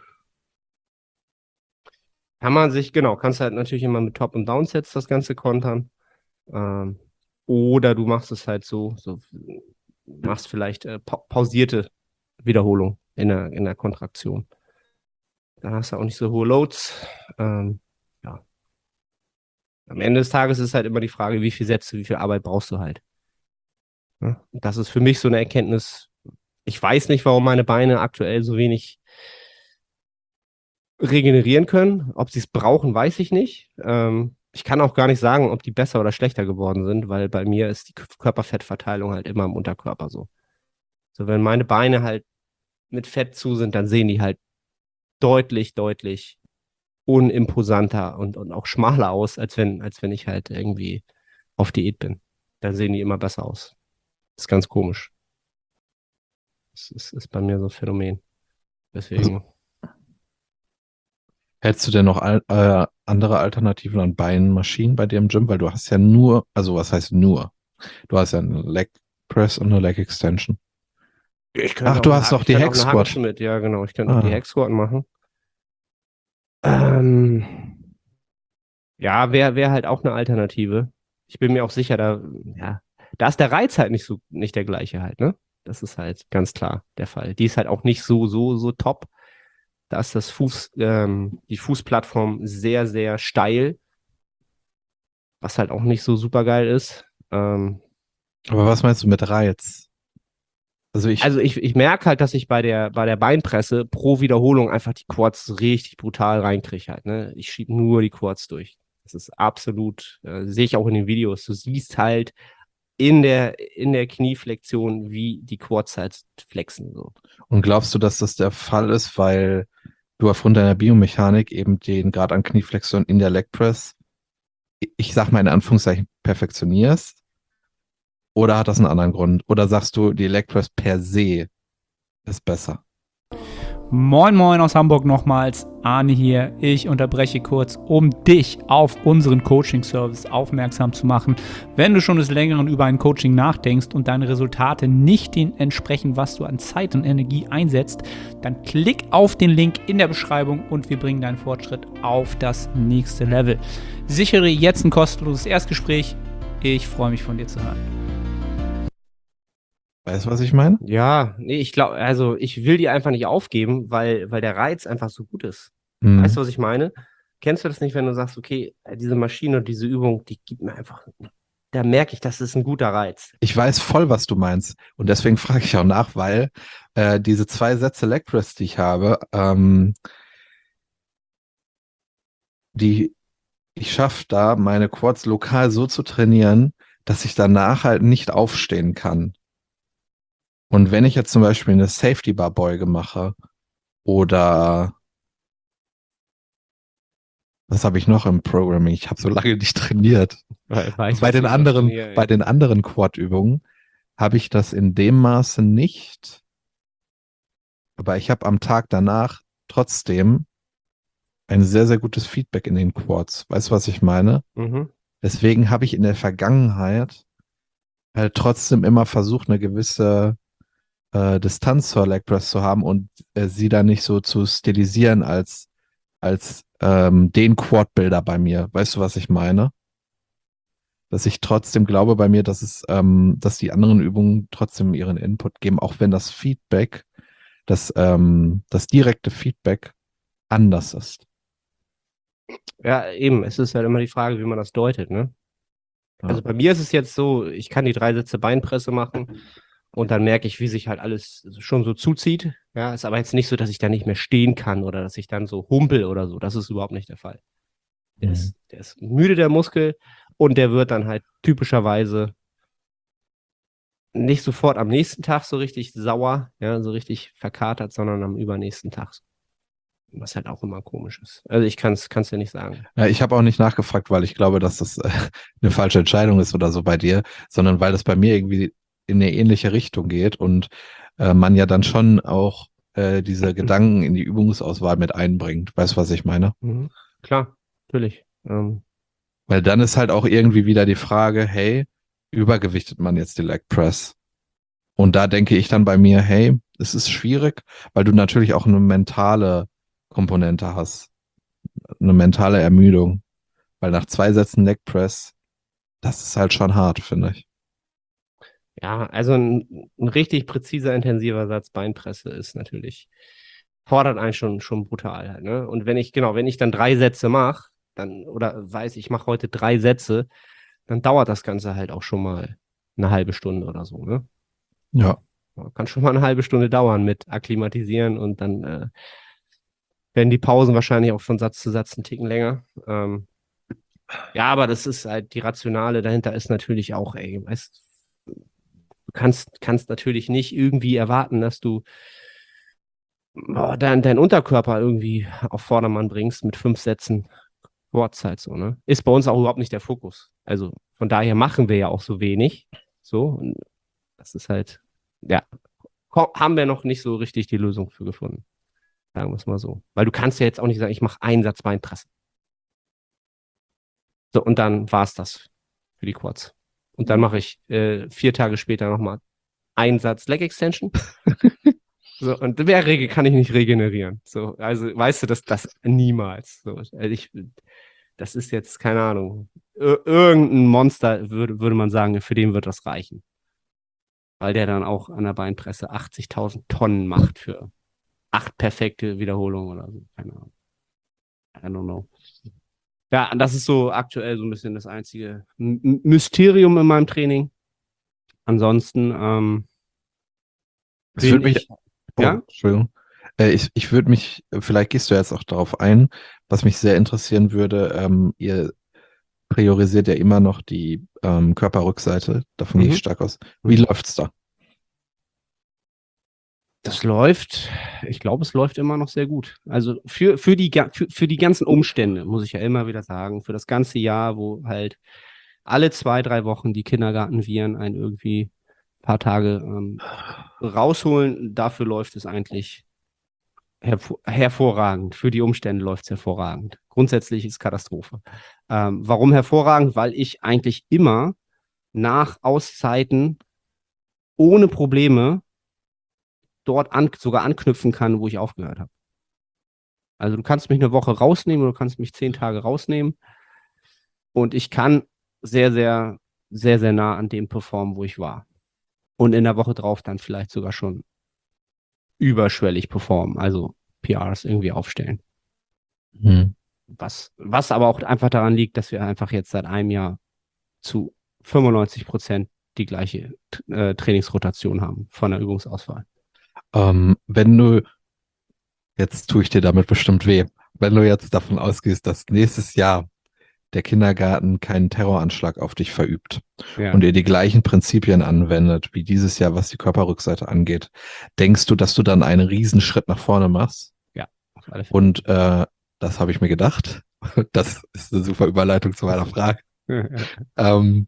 Speaker 1: Kann man sich, genau, kannst halt natürlich immer mit Top- und Downsets das Ganze kontern. Ähm, oder du machst es halt so, so machst vielleicht äh, pa pausierte Wiederholung in der, in der Kontraktion. Dann hast du auch nicht so hohe Loads. Ähm, ja. Am Ende des Tages ist halt immer die Frage, wie viel Sätze, wie viel Arbeit brauchst du halt. Ja? Das ist für mich so eine Erkenntnis. Ich weiß nicht, warum meine Beine aktuell so wenig regenerieren können. Ob sie es brauchen, weiß ich nicht. Ähm, ich kann auch gar nicht sagen, ob die besser oder schlechter geworden sind, weil bei mir ist die Körperfettverteilung halt immer im Unterkörper so. So, wenn meine Beine halt mit Fett zu sind, dann sehen die halt deutlich, deutlich unimposanter und, und auch schmaler aus, als wenn, als wenn ich halt irgendwie auf Diät bin. Dann sehen die immer besser aus. Das ist ganz komisch. Das ist, ist bei mir so ein Phänomen.
Speaker 2: Also,
Speaker 1: Deswegen.
Speaker 2: hättest du denn noch al äh, andere Alternativen an Beinmaschinen bei dir im Gym? Weil du hast ja nur, also was heißt nur? Du hast ja einen Leg Press und eine Leg Extension.
Speaker 1: Ich
Speaker 2: Ach,
Speaker 1: könnte auch
Speaker 2: du
Speaker 1: eine,
Speaker 2: hast
Speaker 1: Ha-
Speaker 2: noch
Speaker 1: ich
Speaker 2: die
Speaker 1: könnte auch
Speaker 2: Hack
Speaker 1: eine Hack
Speaker 2: Squat.
Speaker 1: Schmidt, ja, genau. Ich könnte auch die
Speaker 2: Ah,
Speaker 1: Hack Squat machen. Ähm, ja, wäre wär halt auch eine Alternative. Ich bin mir auch sicher, da, ja, da ist der Reiz halt nicht so, nicht der gleiche halt, ne? Das ist halt ganz klar der Fall. Die ist halt auch nicht so, so, so top. Da ist das Fuß, ähm, die Fußplattform sehr, sehr steil, was halt auch nicht so super geil ist. Ähm,
Speaker 2: aber was meinst du mit Reiz? Also ich,
Speaker 1: also ich, ich merke halt, dass ich bei der, bei der Beinpresse pro Wiederholung einfach die Quads richtig brutal reinkriege halt, ne? Ich schiebe nur die Quads durch. Das ist absolut, äh, sehe ich auch in den Videos. Du siehst halt in der, in der Knieflexion, wie die Quads halt flexen, so.
Speaker 2: und glaubst du, dass das der Fall ist, weil du aufgrund deiner Biomechanik eben den Grad an Knieflexion in der Leg Press, ich sag mal in Anführungszeichen, perfektionierst? Oder hat das einen anderen Grund? Oder sagst du, die Leg Press per se ist besser?
Speaker 3: Moin Moin aus Hamburg nochmals, Arne hier. Ich unterbreche kurz, um dich auf unseren Coaching-Service aufmerksam zu machen. Wenn du schon des Längeren über ein Coaching nachdenkst und deine Resultate nicht dem entsprechen, was du an Zeit und Energie einsetzt, dann klick auf den Link in der Beschreibung und wir bringen deinen Fortschritt auf das nächste Level. Sichere jetzt ein kostenloses Erstgespräch. Ich freue mich, von dir zu hören.
Speaker 2: Weißt du, was ich meine?
Speaker 1: Ja, nee, ich glaube, also ich will die einfach nicht aufgeben, weil, weil der Reiz einfach so gut ist. Weißt
Speaker 2: Hm.
Speaker 1: du, was ich meine? Kennst du das nicht, wenn du sagst, okay, diese Maschine und diese Übung, die gibt mir einfach, da merke ich, das ist ein guter Reiz.
Speaker 2: Ich weiß voll, was du meinst. Und deswegen frage ich auch nach, weil äh, diese zwei Sätze Leg Press, die ich habe, ähm, die ich schaffe da, meine Quads lokal so zu trainieren, dass ich danach halt nicht aufstehen kann. Und wenn ich jetzt zum Beispiel eine Safety Bar Beuge mache oder was habe ich noch im Programming? Ich habe so lange nicht trainiert.
Speaker 1: Weil weiß,
Speaker 2: Bei
Speaker 1: was
Speaker 2: den
Speaker 1: ich noch
Speaker 2: anderen,
Speaker 1: trainiere.
Speaker 2: bei
Speaker 1: Ey.
Speaker 2: den anderen Quad-Übungen habe ich das in dem Maße nicht. Aber ich habe am Tag danach trotzdem ein sehr, sehr gutes Feedback in den Quads. Weißt du, was ich meine?
Speaker 1: Mhm.
Speaker 2: Deswegen habe ich in der Vergangenheit halt trotzdem immer versucht, eine gewisse äh, Distanz zur Leg Press zu haben und äh, sie dann nicht so zu stilisieren als, als ähm, den Quad-Builder bei mir. Weißt du, was ich meine? Dass ich trotzdem glaube bei mir, dass es, ähm, dass die anderen Übungen trotzdem ihren Input geben, auch wenn das Feedback, das, ähm, das direkte Feedback anders ist.
Speaker 1: Ja, eben, es ist halt immer die Frage, wie man das deutet, ne?
Speaker 2: Ja.
Speaker 1: Also bei mir ist es jetzt so, ich kann die drei Sätze Beinpresse machen und dann merke ich, wie sich halt alles schon so zuzieht. Ja, ist aber jetzt nicht so, dass ich da nicht mehr stehen kann oder dass ich dann so humpel oder so. Das ist überhaupt nicht der Fall. Der,
Speaker 2: Mhm.
Speaker 1: ist, der ist müde, der Muskel, und der wird dann halt typischerweise nicht sofort am nächsten Tag so richtig sauer, ja, so richtig verkatert, sondern am übernächsten Tag. Was halt auch immer komisch ist. Also ich kann es ja nicht sagen.
Speaker 2: Ja, ich habe auch nicht nachgefragt, weil ich glaube, dass das äh, eine falsche Entscheidung ist oder so bei dir, sondern weil das bei mir irgendwie in eine ähnliche Richtung geht und äh, man ja dann schon auch äh, diese Gedanken in die Übungsauswahl mit einbringt. Weißt du, was ich meine?
Speaker 1: Mhm. Klar, natürlich. Ähm,
Speaker 2: Weil dann ist halt auch irgendwie wieder die Frage, hey, übergewichtet man jetzt die Leg Press? Und da denke ich dann bei mir, hey, es ist schwierig, weil du natürlich auch eine mentale Komponente hast, eine mentale Ermüdung. Weil nach zwei Sätzen Leg Press, das ist halt schon hart, finde ich.
Speaker 1: ja, also ein, ein richtig präziser, intensiver Satz Beinpresse ist natürlich, fordert einen schon, schon brutal halt, ne? Und wenn ich, genau, wenn ich dann drei Sätze mache, dann, oder weiß, ich mache heute drei Sätze, dann dauert das Ganze halt auch schon mal eine halbe Stunde oder so, ne?
Speaker 2: Ja.
Speaker 1: Kann schon mal eine halbe Stunde dauern mit Akklimatisieren und dann äh, werden die Pausen wahrscheinlich auch von Satz zu Satz einen Ticken länger. Ähm, ja, aber das ist halt, die Rationale dahinter ist natürlich auch, ey, weißt du, kannst, kannst natürlich nicht irgendwie erwarten, dass du oh, deinen dein Unterkörper irgendwie auf Vordermann bringst mit fünf Sätzen Wortzeit, so, ne? Ist bei uns auch überhaupt nicht der Fokus. Also von daher machen wir ja auch so wenig. So, und das ist halt, ja, haben wir noch nicht so richtig die Lösung für gefunden. Sagen wir es mal so. Weil du kannst ja jetzt auch nicht sagen, ich mache einen Satz Beinpressen. So, und dann war es das für die Quads. Und dann mache ich äh, vier Tage später nochmal einen Satz Leg Extension. So, und wer rege kann ich nicht regenerieren. So, also weißt du, dass das niemals. So, also ich, das ist jetzt, keine Ahnung, ir irgendein Monster, würde, würde man sagen, für den wird das reichen. Weil der dann auch an der Beinpresse achtzigtausend Tonnen macht für acht perfekte Wiederholungen oder so. Keine Ahnung. I don't know. Ja, das ist so aktuell so ein bisschen das einzige M Mysterium in meinem Training. Ansonsten, ähm,
Speaker 2: Es würde mich,
Speaker 1: ich,
Speaker 2: oh,
Speaker 1: ja?
Speaker 2: Entschuldigung. Äh, ich ich würde mich, vielleicht gehst du jetzt auch darauf ein, was mich sehr interessieren würde. Ähm, ihr priorisiert ja immer noch die ähm, Körperrückseite. Davon gehe ich
Speaker 1: Mhm.
Speaker 2: stark aus. Wie
Speaker 1: Mhm.
Speaker 2: läuft's da?
Speaker 1: Das läuft, ich glaube, es läuft immer noch sehr gut. Also für, für, die, für, für die ganzen Umstände, muss ich ja immer wieder sagen, für das ganze Jahr, wo halt alle zwei, drei Wochen die Kindergartenviren einen irgendwie ein paar Tage ähm, rausholen, dafür läuft es eigentlich hervor hervorragend. Für die Umstände läuft es hervorragend. Grundsätzlich ist Katastrophe. Ähm, warum hervorragend? Weil ich eigentlich immer nach Auszeiten ohne Probleme dort an, sogar anknüpfen kann, wo ich aufgehört habe. Also du kannst mich eine Woche rausnehmen oder du kannst mich zehn Tage rausnehmen und ich kann sehr, sehr, sehr, sehr nah an dem performen, wo ich war. Und in der Woche drauf dann vielleicht sogar schon überschwellig performen, also P Rs irgendwie aufstellen.
Speaker 2: Hm.
Speaker 1: Was, was aber auch einfach daran liegt, dass wir einfach jetzt seit einem Jahr zu fünfundneunzig Prozent die gleiche äh, Trainingsrotation haben von der Übungsauswahl.
Speaker 2: Ähm, wenn du, jetzt tue ich dir damit bestimmt weh, wenn du jetzt davon ausgehst, dass nächstes Jahr der Kindergarten keinen Terroranschlag auf dich verübt
Speaker 1: Ja.
Speaker 2: und ihr die gleichen Prinzipien anwendet wie dieses Jahr, was die Körperrückseite angeht, denkst du, dass du dann einen Riesenschritt nach vorne machst?
Speaker 1: Ja, auf alle Fälle.
Speaker 2: Und äh, das habe ich mir gedacht. Das ist eine super Überleitung zu meiner Frage. ähm,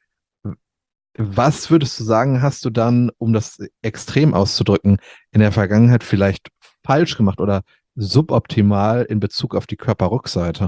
Speaker 2: was würdest du sagen, hast du dann, um das extrem auszudrücken, in der Vergangenheit vielleicht falsch gemacht oder suboptimal in Bezug auf die Körperrückseite?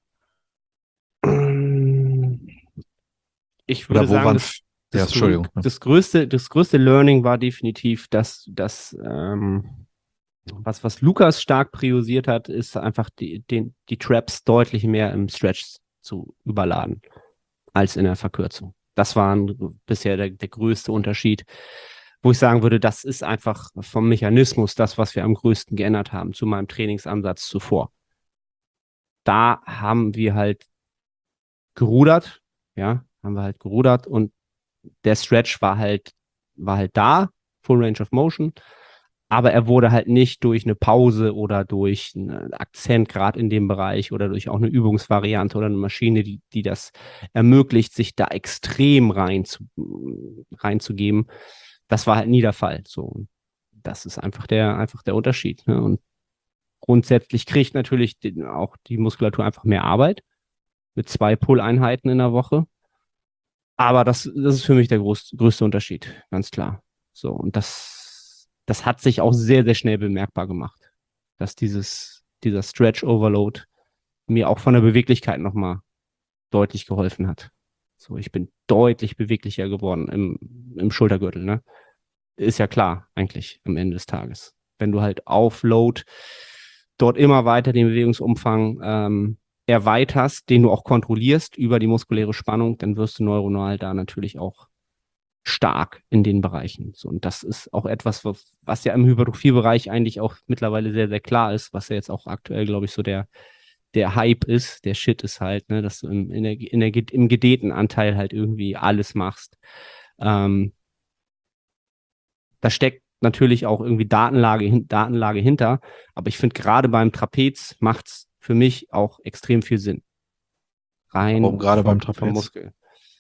Speaker 1: Ich würde
Speaker 2: Oder
Speaker 1: sagen,
Speaker 2: woran?
Speaker 1: das,
Speaker 2: Ja,
Speaker 1: das,
Speaker 2: Entschuldigung.
Speaker 1: das, größte, das größte Learning war definitiv, dass, dass ähm, was, was Lukas stark priorisiert hat, ist einfach die, den, die Traps deutlich mehr im Stretch zu überladen als in der Verkürzung. Das war ein, bisher der, der größte Unterschied, wo ich sagen würde, das ist einfach vom Mechanismus das, was wir am größten geändert haben zu meinem Trainingsansatz zuvor. Da haben wir halt gerudert, ja, haben wir halt gerudert und der Stretch war halt, war halt da, Full Range of Motion, aber er wurde halt nicht durch eine Pause oder durch einen Akzent gerade in dem Bereich oder durch auch eine Übungsvariante oder eine Maschine, die, die das ermöglicht, sich da extrem rein zu, reinzugeben. Das war halt nie der Fall. So, das ist einfach der, einfach der Unterschied. Ne? Und grundsätzlich kriegt natürlich die, auch die Muskulatur einfach mehr Arbeit mit zwei Pull-Einheiten in der Woche. Aber das, das ist für mich der groß, größte Unterschied, ganz klar. So, und das, das hat sich auch sehr, sehr schnell bemerkbar gemacht, dass dieses, dieser Stretch-Overload mir auch von der Beweglichkeit nochmal deutlich geholfen hat. So, ich bin deutlich beweglicher geworden im, im Schultergürtel, ne? Ist ja klar, eigentlich, am Ende des Tages. Wenn du halt auf Load dort immer weiter den Bewegungsumfang ähm, erweiterst, den du auch kontrollierst über die muskuläre Spannung, dann wirst du neuronal da natürlich auch stark in den Bereichen. So, und das ist auch etwas, was, was ja im Hypertrophie-Bereich eigentlich auch mittlerweile sehr, sehr klar ist, was ja jetzt auch aktuell, glaube ich, so der, der Hype ist, der Shit ist halt, ne, dass du im, in der, in der, im gedehten Anteil halt irgendwie alles machst. Ähm, da steckt natürlich auch irgendwie Datenlage, Datenlage hinter, aber ich finde gerade beim Trapez macht es für mich auch extrem viel Sinn. Rein
Speaker 2: Warum gerade
Speaker 1: vom,
Speaker 2: beim Trapez?
Speaker 1: vom Muskel.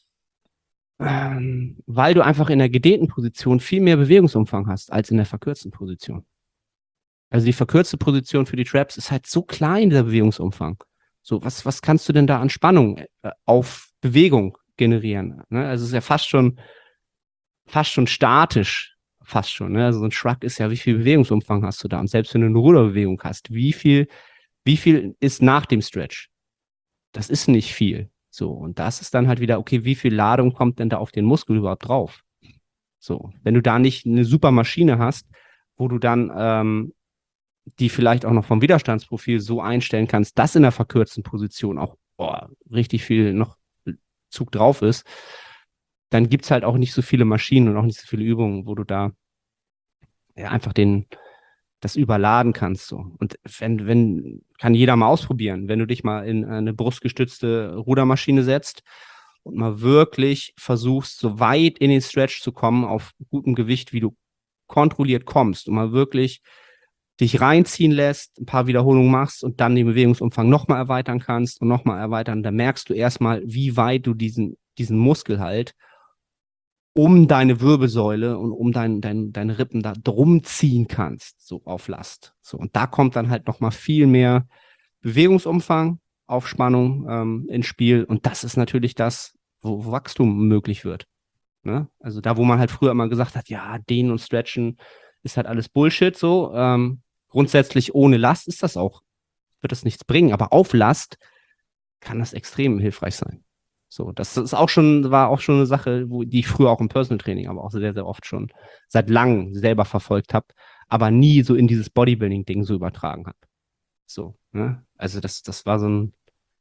Speaker 1: Ähm, weil du einfach in der gedehnten Position viel mehr Bewegungsumfang hast als in der verkürzten Position. Also die verkürzte Position für die Traps ist halt so klein, der Bewegungsumfang. So, was, was kannst du denn da an Spannung äh, auf Bewegung generieren? Ne? Also es ist ja fast schon, fast schon statisch, fast schon. Ne? Also so ein Shrug ist ja, wie viel Bewegungsumfang hast du da? Und selbst wenn du eine Ruderbewegung hast, wie viel, wie viel ist nach dem Stretch? Das ist nicht viel. So, und das ist dann halt wieder, okay, wie viel Ladung kommt denn da auf den Muskel überhaupt drauf? So, wenn du da nicht eine super Maschine hast, wo du dann ähm, die vielleicht auch noch vom Widerstandsprofil so einstellen kannst, dass in der verkürzten Position auch boah, richtig viel noch Zug drauf ist, dann gibt es halt auch nicht so viele Maschinen und auch nicht so viele Übungen, wo du da ja, einfach den, das überladen kannst. So. Und wenn, wenn, kann jeder mal ausprobieren, wenn du dich mal in eine brustgestützte Rudermaschine setzt und mal wirklich versuchst, so weit in den Stretch zu kommen, auf gutem Gewicht, wie du kontrolliert kommst und mal wirklich dich reinziehen lässt, ein paar Wiederholungen machst und dann den Bewegungsumfang nochmal erweitern kannst und nochmal erweitern, dann merkst du erstmal, wie weit du diesen, diesen Muskel halt um deine Wirbelsäule und um dein, dein, deine Rippen da drum ziehen kannst, so auf Last. So, und da kommt dann halt nochmal viel mehr Bewegungsumfang, Aufspannung ähm, ins Spiel. Und das ist natürlich das, wo, wo Wachstum möglich wird. Ne? Also da, wo man halt früher immer gesagt hat, ja, dehnen und stretchen ist halt alles Bullshit so. Ähm, grundsätzlich ohne Last ist das auch, wird das nichts bringen. Aber auf Last kann das extrem hilfreich sein. So, das ist auch schon, war auch schon eine Sache, wo, die ich früher auch im Personal Training, aber auch sehr, sehr oft schon seit langem selber verfolgt habe, aber nie so in dieses Bodybuilding-Ding so übertragen habe. So, ne? Also das, das war so ein,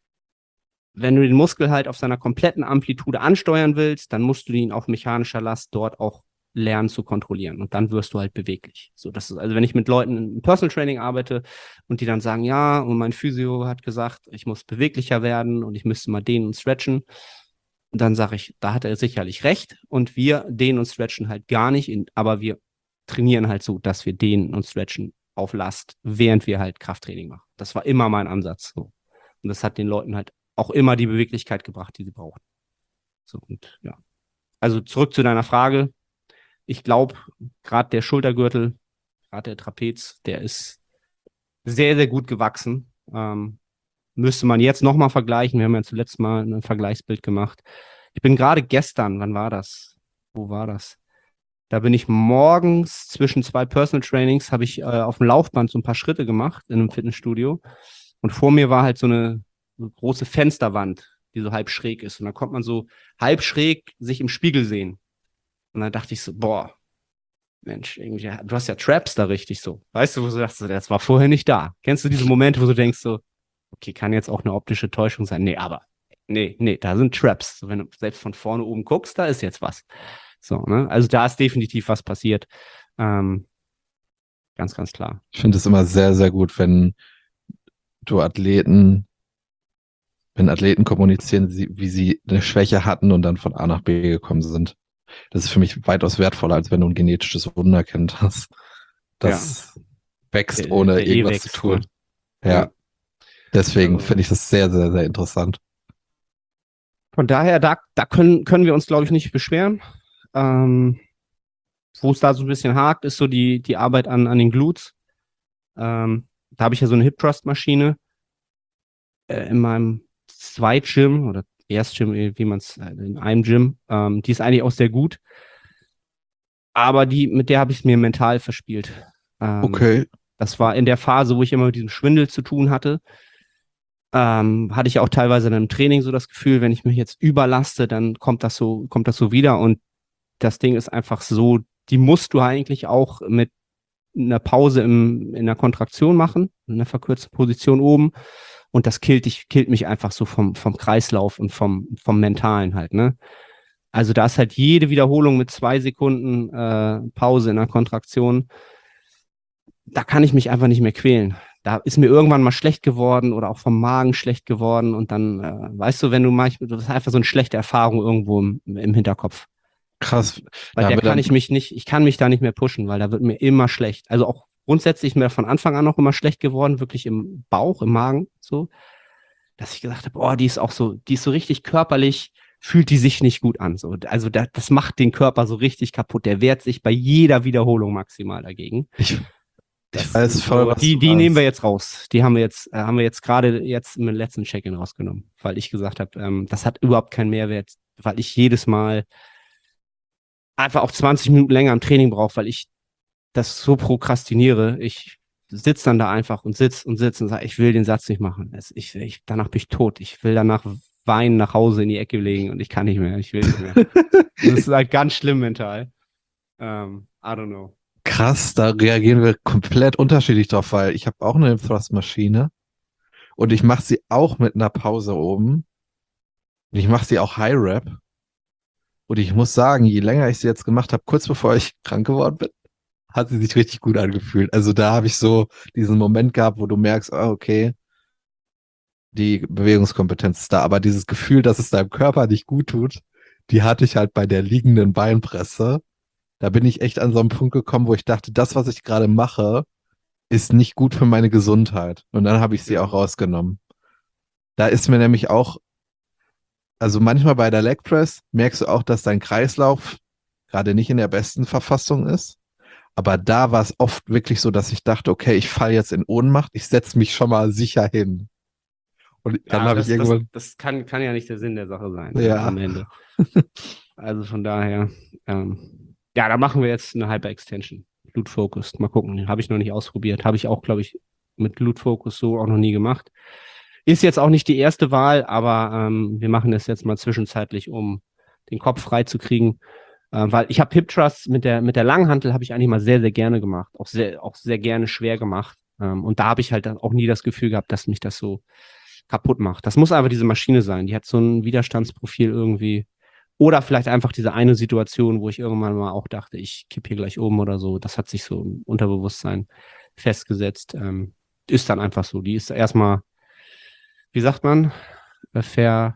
Speaker 1: wenn du den Muskel halt auf seiner kompletten Amplitude ansteuern willst, dann musst du ihn auf mechanischer Last dort auch lernen zu kontrollieren und dann wirst du halt beweglich. So, das ist, also wenn ich mit Leuten im Personal Training arbeite und die dann sagen, ja, und mein Physio hat gesagt, ich muss beweglicher werden und ich müsste mal dehnen und stretchen, dann sage ich, da hat er sicherlich recht und wir dehnen und stretchen halt gar nicht, in, aber wir trainieren halt so, dass wir dehnen und stretchen auf Last, während wir halt Krafttraining machen. Das war immer mein Ansatz. So. Und das hat den Leuten halt auch immer die Beweglichkeit gebracht, die sie brauchen. So, und ja. Also zurück zu deiner Frage. Ich glaube, gerade der Schultergürtel, gerade der Trapez, der ist sehr, sehr gut gewachsen. Ähm, müsste man jetzt nochmal vergleichen. Wir haben ja zuletzt mal ein Vergleichsbild gemacht. Ich bin gerade gestern, wann war das? Wo war das? Da bin ich morgens zwischen zwei Personal Trainings, habe ich äh, auf dem Laufband so ein paar Schritte gemacht in einem Fitnessstudio. Und vor mir war halt so eine, eine große Fensterwand, die so halb schräg ist. Und da konnte man so halb schräg sich im Spiegel sehen. Und dann dachte ich so, boah, Mensch, irgendwie, du hast ja Traps da richtig so. Weißt du, wo du sagst, das war vorher nicht da. Kennst du diese Momente, wo du denkst so, okay, kann jetzt auch eine optische Täuschung sein? Nee, aber, nee, nee, da sind Traps. So, wenn du selbst von vorne oben guckst, da ist jetzt was. So, ne? Also da ist definitiv was passiert. Ähm, ganz, ganz klar.
Speaker 2: Ich finde es immer sehr, sehr gut, wenn du Athleten wenn Athleten kommunizieren, sie, wie sie eine Schwäche hatten und dann von A nach B gekommen sind. Das ist für mich weitaus wertvoller, als wenn du ein genetisches Wunderkind hast. Das ja. wächst,
Speaker 1: Der-
Speaker 2: ohne
Speaker 1: der eh
Speaker 2: irgendwas
Speaker 1: wächst,
Speaker 2: zu tun.
Speaker 1: ne?
Speaker 2: Ja.
Speaker 1: Ja.
Speaker 2: Deswegen
Speaker 1: Also-
Speaker 2: finde ich das sehr, sehr, sehr interessant.
Speaker 1: Von daher, da, da können, können wir uns, glaube ich, nicht beschweren. Ähm, wo es da so ein bisschen hakt, ist so die, die Arbeit an, an den Glutes. Ähm, da habe ich ja so eine Hip-Thrust-Maschine äh, in meinem Zweit-Gym oder Erst-Gym, wie man es in einem Gym. Ähm, die ist eigentlich auch sehr gut. Aber die, mit der habe ich es mir mental verspielt. Ähm,
Speaker 2: Okay.
Speaker 1: Das war in der Phase, wo ich immer mit diesem Schwindel zu tun hatte. Ähm, hatte ich auch teilweise in einem Training so das Gefühl, wenn ich mich jetzt überlaste, dann kommt das so, kommt das so wieder. Und das Ding ist einfach so, die musst du eigentlich auch mit einer Pause im, in der Kontraktion machen, in einer verkürzten Position oben. Und das killt dich, killt mich einfach so vom, vom Kreislauf und vom, vom Mentalen halt, ne? Also da ist halt jede Wiederholung mit zwei Sekunden äh, Pause in der Kontraktion. Da kann ich mich einfach nicht mehr quälen. Da ist mir irgendwann mal schlecht geworden oder auch vom Magen schlecht geworden. Und dann, äh, weißt du, wenn du manchmal, das ist einfach so eine schlechte Erfahrung irgendwo im, im Hinterkopf.
Speaker 2: Krass.
Speaker 1: Bei
Speaker 2: Da
Speaker 1: der
Speaker 2: haben wir
Speaker 1: kann
Speaker 2: dann-
Speaker 1: ich mich nicht, ich kann mich da nicht mehr pushen, weil da wird mir immer schlecht. Also auch grundsätzlich mir von Anfang an auch immer schlecht geworden, wirklich im Bauch, im Magen, so, dass ich gesagt habe, oh, die ist auch so, die ist so richtig körperlich, fühlt die sich nicht gut an. So. Also da, das macht den Körper so richtig kaputt. Der wehrt sich bei jeder Wiederholung maximal dagegen.
Speaker 2: Ich,
Speaker 1: Das
Speaker 2: ich weiß
Speaker 1: ist
Speaker 2: voll,
Speaker 1: so,
Speaker 2: was
Speaker 1: die,
Speaker 2: du
Speaker 1: die
Speaker 2: meinst.
Speaker 1: nehmen wir jetzt raus. Die haben wir jetzt, äh, haben wir jetzt gerade jetzt im letzten Check-in rausgenommen, weil ich gesagt habe, ähm, das hat überhaupt keinen Mehrwert, weil ich jedes Mal einfach auch zwanzig Minuten länger am Training brauche, weil ich das so prokrastiniere. Ich sitze dann da einfach und sitze und sitze und sage, ich will den Satz nicht machen. Es, ich, ich, danach bin ich tot. Ich will danach weinen, nach Hause in die Ecke legen und ich kann nicht mehr. Ich will nicht mehr. Das ist halt ganz schlimm mental. Ähm, I don't know.
Speaker 2: Krass, da reagieren wir komplett unterschiedlich drauf, weil ich habe auch eine Thrust-Maschine und ich mache sie auch mit einer Pause oben. Und ich mache sie auch High-Rap. Und ich muss sagen, je länger ich sie jetzt gemacht habe, kurz bevor ich krank geworden bin, hat sie sich richtig gut angefühlt. Also da habe ich so diesen Moment gehabt, wo du merkst, ah, okay, die Bewegungskompetenz ist da, aber dieses Gefühl, dass es deinem Körper nicht gut tut, die hatte ich halt bei der liegenden Beinpresse. Da bin ich echt an so einen Punkt gekommen, wo ich dachte, das, was ich gerade mache, ist nicht gut für meine Gesundheit. Und dann habe ich sie auch rausgenommen. Da ist mir nämlich auch, also manchmal bei der Leg Press merkst du auch, dass dein Kreislauf gerade nicht in der besten Verfassung ist. Aber da war es oft wirklich so, dass ich dachte, okay, ich falle jetzt in Ohnmacht, ich setze mich schon mal sicher hin. Und dann
Speaker 1: Ja,
Speaker 2: habe
Speaker 1: das,
Speaker 2: ich irgendwann,
Speaker 1: das, das kann, kann ja nicht der Sinn der Sache sein,
Speaker 2: Ja.
Speaker 1: am Ende. Also von daher, ähm, ja, da machen wir jetzt eine Hyper-Extension. Glute Focused. Mal gucken. Habe ich noch nicht ausprobiert. Habe ich auch, glaube ich, mit Glute Focus so auch noch nie gemacht. Ist jetzt auch nicht die erste Wahl, aber ähm, wir machen das jetzt mal zwischenzeitlich, um den Kopf frei zu kriegen. Äh, weil ich habe Hip Thrusts mit der, mit der Langhantel habe ich eigentlich mal sehr, sehr gerne gemacht. Auch sehr, auch sehr gerne schwer gemacht. Ähm, und da habe ich halt dann auch nie das Gefühl gehabt, dass mich das so kaputt macht. Das muss einfach diese Maschine sein. Die hat so ein Widerstandsprofil irgendwie. Oder vielleicht einfach diese eine Situation, wo ich irgendwann mal auch dachte, ich kipp hier gleich um oder so. Das hat sich so im Unterbewusstsein festgesetzt. Ähm, ist dann einfach so. Die ist erstmal, wie sagt man, äh, ver,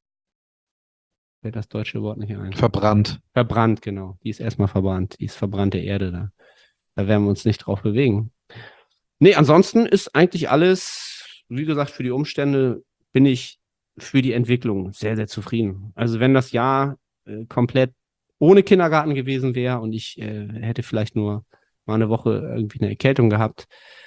Speaker 1: fällt das deutsche Wort nicht ein.
Speaker 2: verbrannt.
Speaker 1: Verbrannt, genau. Die ist erstmal verbrannt. Die ist verbrannte Erde da. Da werden wir uns nicht drauf bewegen. Nee, ansonsten ist eigentlich alles, wie gesagt, für die Umstände bin ich für die Entwicklung sehr, sehr zufrieden. Also wenn das Jahr äh, komplett ohne Kindergarten gewesen wäre und ich äh, hätte vielleicht nur mal eine Woche irgendwie eine Erkältung gehabt,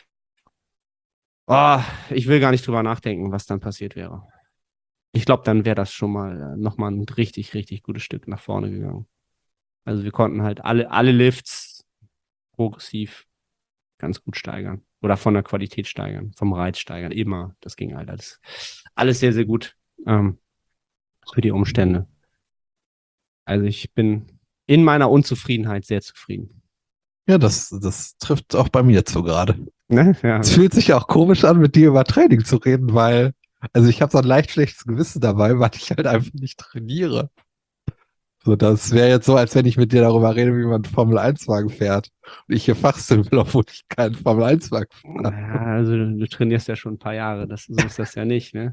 Speaker 1: oh, ich will gar nicht drüber nachdenken, was dann passiert wäre. Ich glaube, dann wäre das schon mal äh, nochmal ein richtig, richtig gutes Stück nach vorne gegangen. Also wir konnten halt alle, alle Lifts progressiv ganz gut steigern. Oder von der Qualität steigern, vom Reiz steigern, immer. Das ging halt alles, alles sehr, sehr gut ähm, für die Umstände. Also ich bin in meiner Unzufriedenheit sehr zufrieden.
Speaker 2: Ja, das, das trifft auch bei mir zu gerade.
Speaker 1: Ne? Ja.
Speaker 2: Es fühlt sich ja auch komisch an, mit dir über Training zu reden, weil, also ich habe so ein leicht schlechtes Gewissen dabei, weil ich halt einfach nicht trainiere. So, das wäre jetzt so, als wenn ich mit dir darüber rede, wie man einen Formel eins Wagen fährt. Und ich hier Fachsim will, obwohl ich keinen Formel eins Wagen fahre.
Speaker 1: Ja, also du, du trainierst ja schon ein paar Jahre, das, so ist das ja nicht, ne?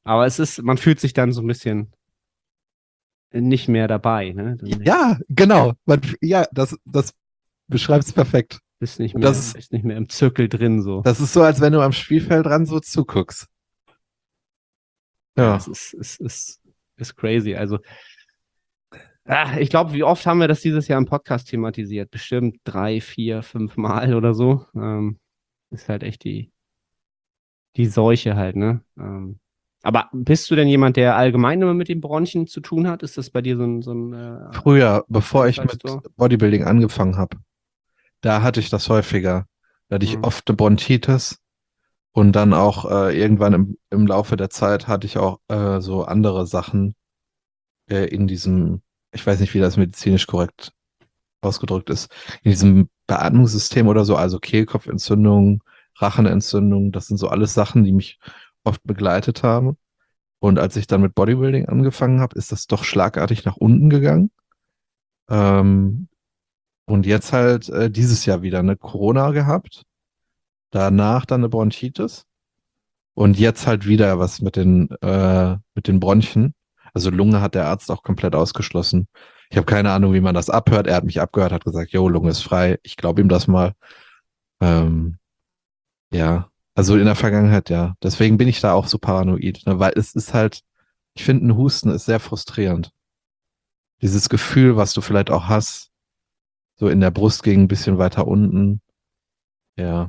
Speaker 1: Aber es ist, man fühlt sich dann so ein bisschen nicht mehr dabei, ne? Du
Speaker 2: Ja, genau. Man, ja, das, das beschreibt es perfekt.
Speaker 1: bist nicht
Speaker 2: Und
Speaker 1: mehr,
Speaker 2: das ist-
Speaker 1: bist nicht mehr im Zirkel drin, so.
Speaker 2: Das ist so, als wenn du am Spielfeldrand so zuguckst.
Speaker 1: Ja,
Speaker 2: Ja.
Speaker 1: es ist, es ist, ist crazy. Also, ah, ich glaube, wie oft haben wir das dieses Jahr im Podcast thematisiert? Bestimmt drei, vier, fünf Mal oder so. Ähm, ist halt echt die, die Seuche halt, ne? Ähm, aber bist du denn jemand, der allgemein immer mit den Bronchien zu tun hat? Ist das bei dir so ein, so ein äh,
Speaker 2: Früher, bevor ich mit
Speaker 1: Inside-Store?
Speaker 2: Bodybuilding angefangen habe, da hatte ich das häufiger. Da hatte ich
Speaker 1: Mhm.
Speaker 2: oft eine Bronchitis und dann auch äh, irgendwann im, im Laufe der Zeit hatte ich auch äh, so andere Sachen äh, in diesem, ich weiß nicht, wie das medizinisch korrekt ausgedrückt ist, in diesem Beatmungssystem oder so, also Kehlkopfentzündung, Rachenentzündung, das sind so alles Sachen, die mich oft begleitet haben. Und als ich dann mit Bodybuilding angefangen habe, ist das doch schlagartig nach unten gegangen. Ähm, und jetzt halt äh, dieses Jahr wieder eine Corona gehabt, danach dann eine Bronchitis und jetzt halt wieder was mit den, äh, mit den Bronchien. Also Lunge hat der Arzt auch komplett ausgeschlossen. Ich habe keine Ahnung, wie man das abhört. Er hat mich abgehört, hat gesagt, jo, Lunge ist frei. Ich glaube ihm das mal. Ähm, ja, also in der Vergangenheit, ja. Deswegen bin ich da auch so paranoid, ne? Weil es ist halt, ich finde, ein Husten ist sehr frustrierend. Dieses Gefühl, was du vielleicht auch hast, so in der Brust ging ein bisschen weiter unten. Ja.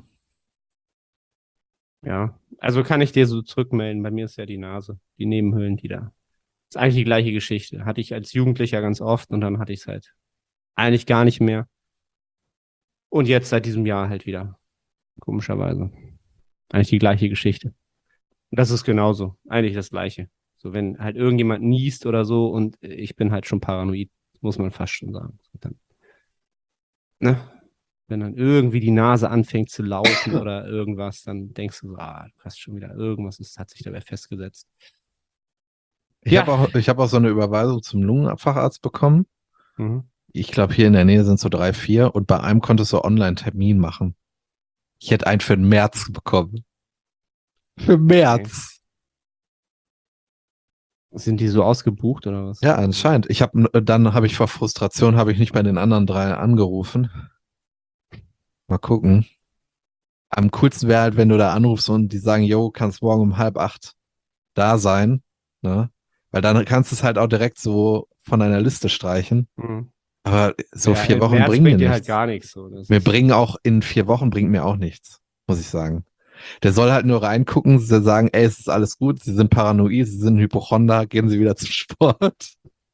Speaker 1: Ja, also kann ich dir so zurückmelden. Bei mir ist ja die Nase, die Nebenhöhlen, die da. Ist eigentlich die gleiche Geschichte. Hatte ich als Jugendlicher ganz oft und dann hatte ich es halt eigentlich gar nicht mehr. Und jetzt seit diesem Jahr halt wieder. Komischerweise. Eigentlich die gleiche Geschichte. Und das ist genauso. Eigentlich das Gleiche. So, wenn halt irgendjemand niest oder so und ich bin halt schon paranoid, muss man fast schon sagen. Dann, ne? Wenn dann irgendwie die Nase anfängt zu laufen oder irgendwas, dann denkst du so, ah, du hast schon wieder irgendwas, ist, hat sich dabei festgesetzt.
Speaker 2: Ich
Speaker 1: Ja.
Speaker 2: habe auch, ich habe auch so eine Überweisung zum Lungenfacharzt bekommen.
Speaker 1: Mhm.
Speaker 2: Ich glaube, hier in der Nähe sind so drei, vier und bei einem konntest du Online-Termin machen. Ich hätte einen für den März bekommen. Für März.
Speaker 1: Sind die so ausgebucht oder was?
Speaker 2: Ja, anscheinend. Ich habe dann habe ich vor Frustration habe ich nicht bei den anderen drei angerufen. Mal gucken. Am coolsten wäre halt, wenn du da anrufst und die sagen, yo, kannst morgen um halb acht da sein, ne? Weil dann kannst du es halt auch direkt so von deiner Liste streichen.
Speaker 1: Mhm.
Speaker 2: Aber so
Speaker 1: Ja,
Speaker 2: vier
Speaker 1: im
Speaker 2: Wochen
Speaker 1: März
Speaker 2: bringen mir
Speaker 1: bringt dir halt
Speaker 2: nichts.
Speaker 1: gar nichts. So. Das
Speaker 2: Mir
Speaker 1: ist,
Speaker 2: bringen auch in vier Wochen bringt mir auch nichts, muss ich sagen. Der soll halt nur reingucken, sie sagen, ey, es ist alles gut, sie sind paranoid, sie sind Hypochonder, gehen sie wieder zum Sport.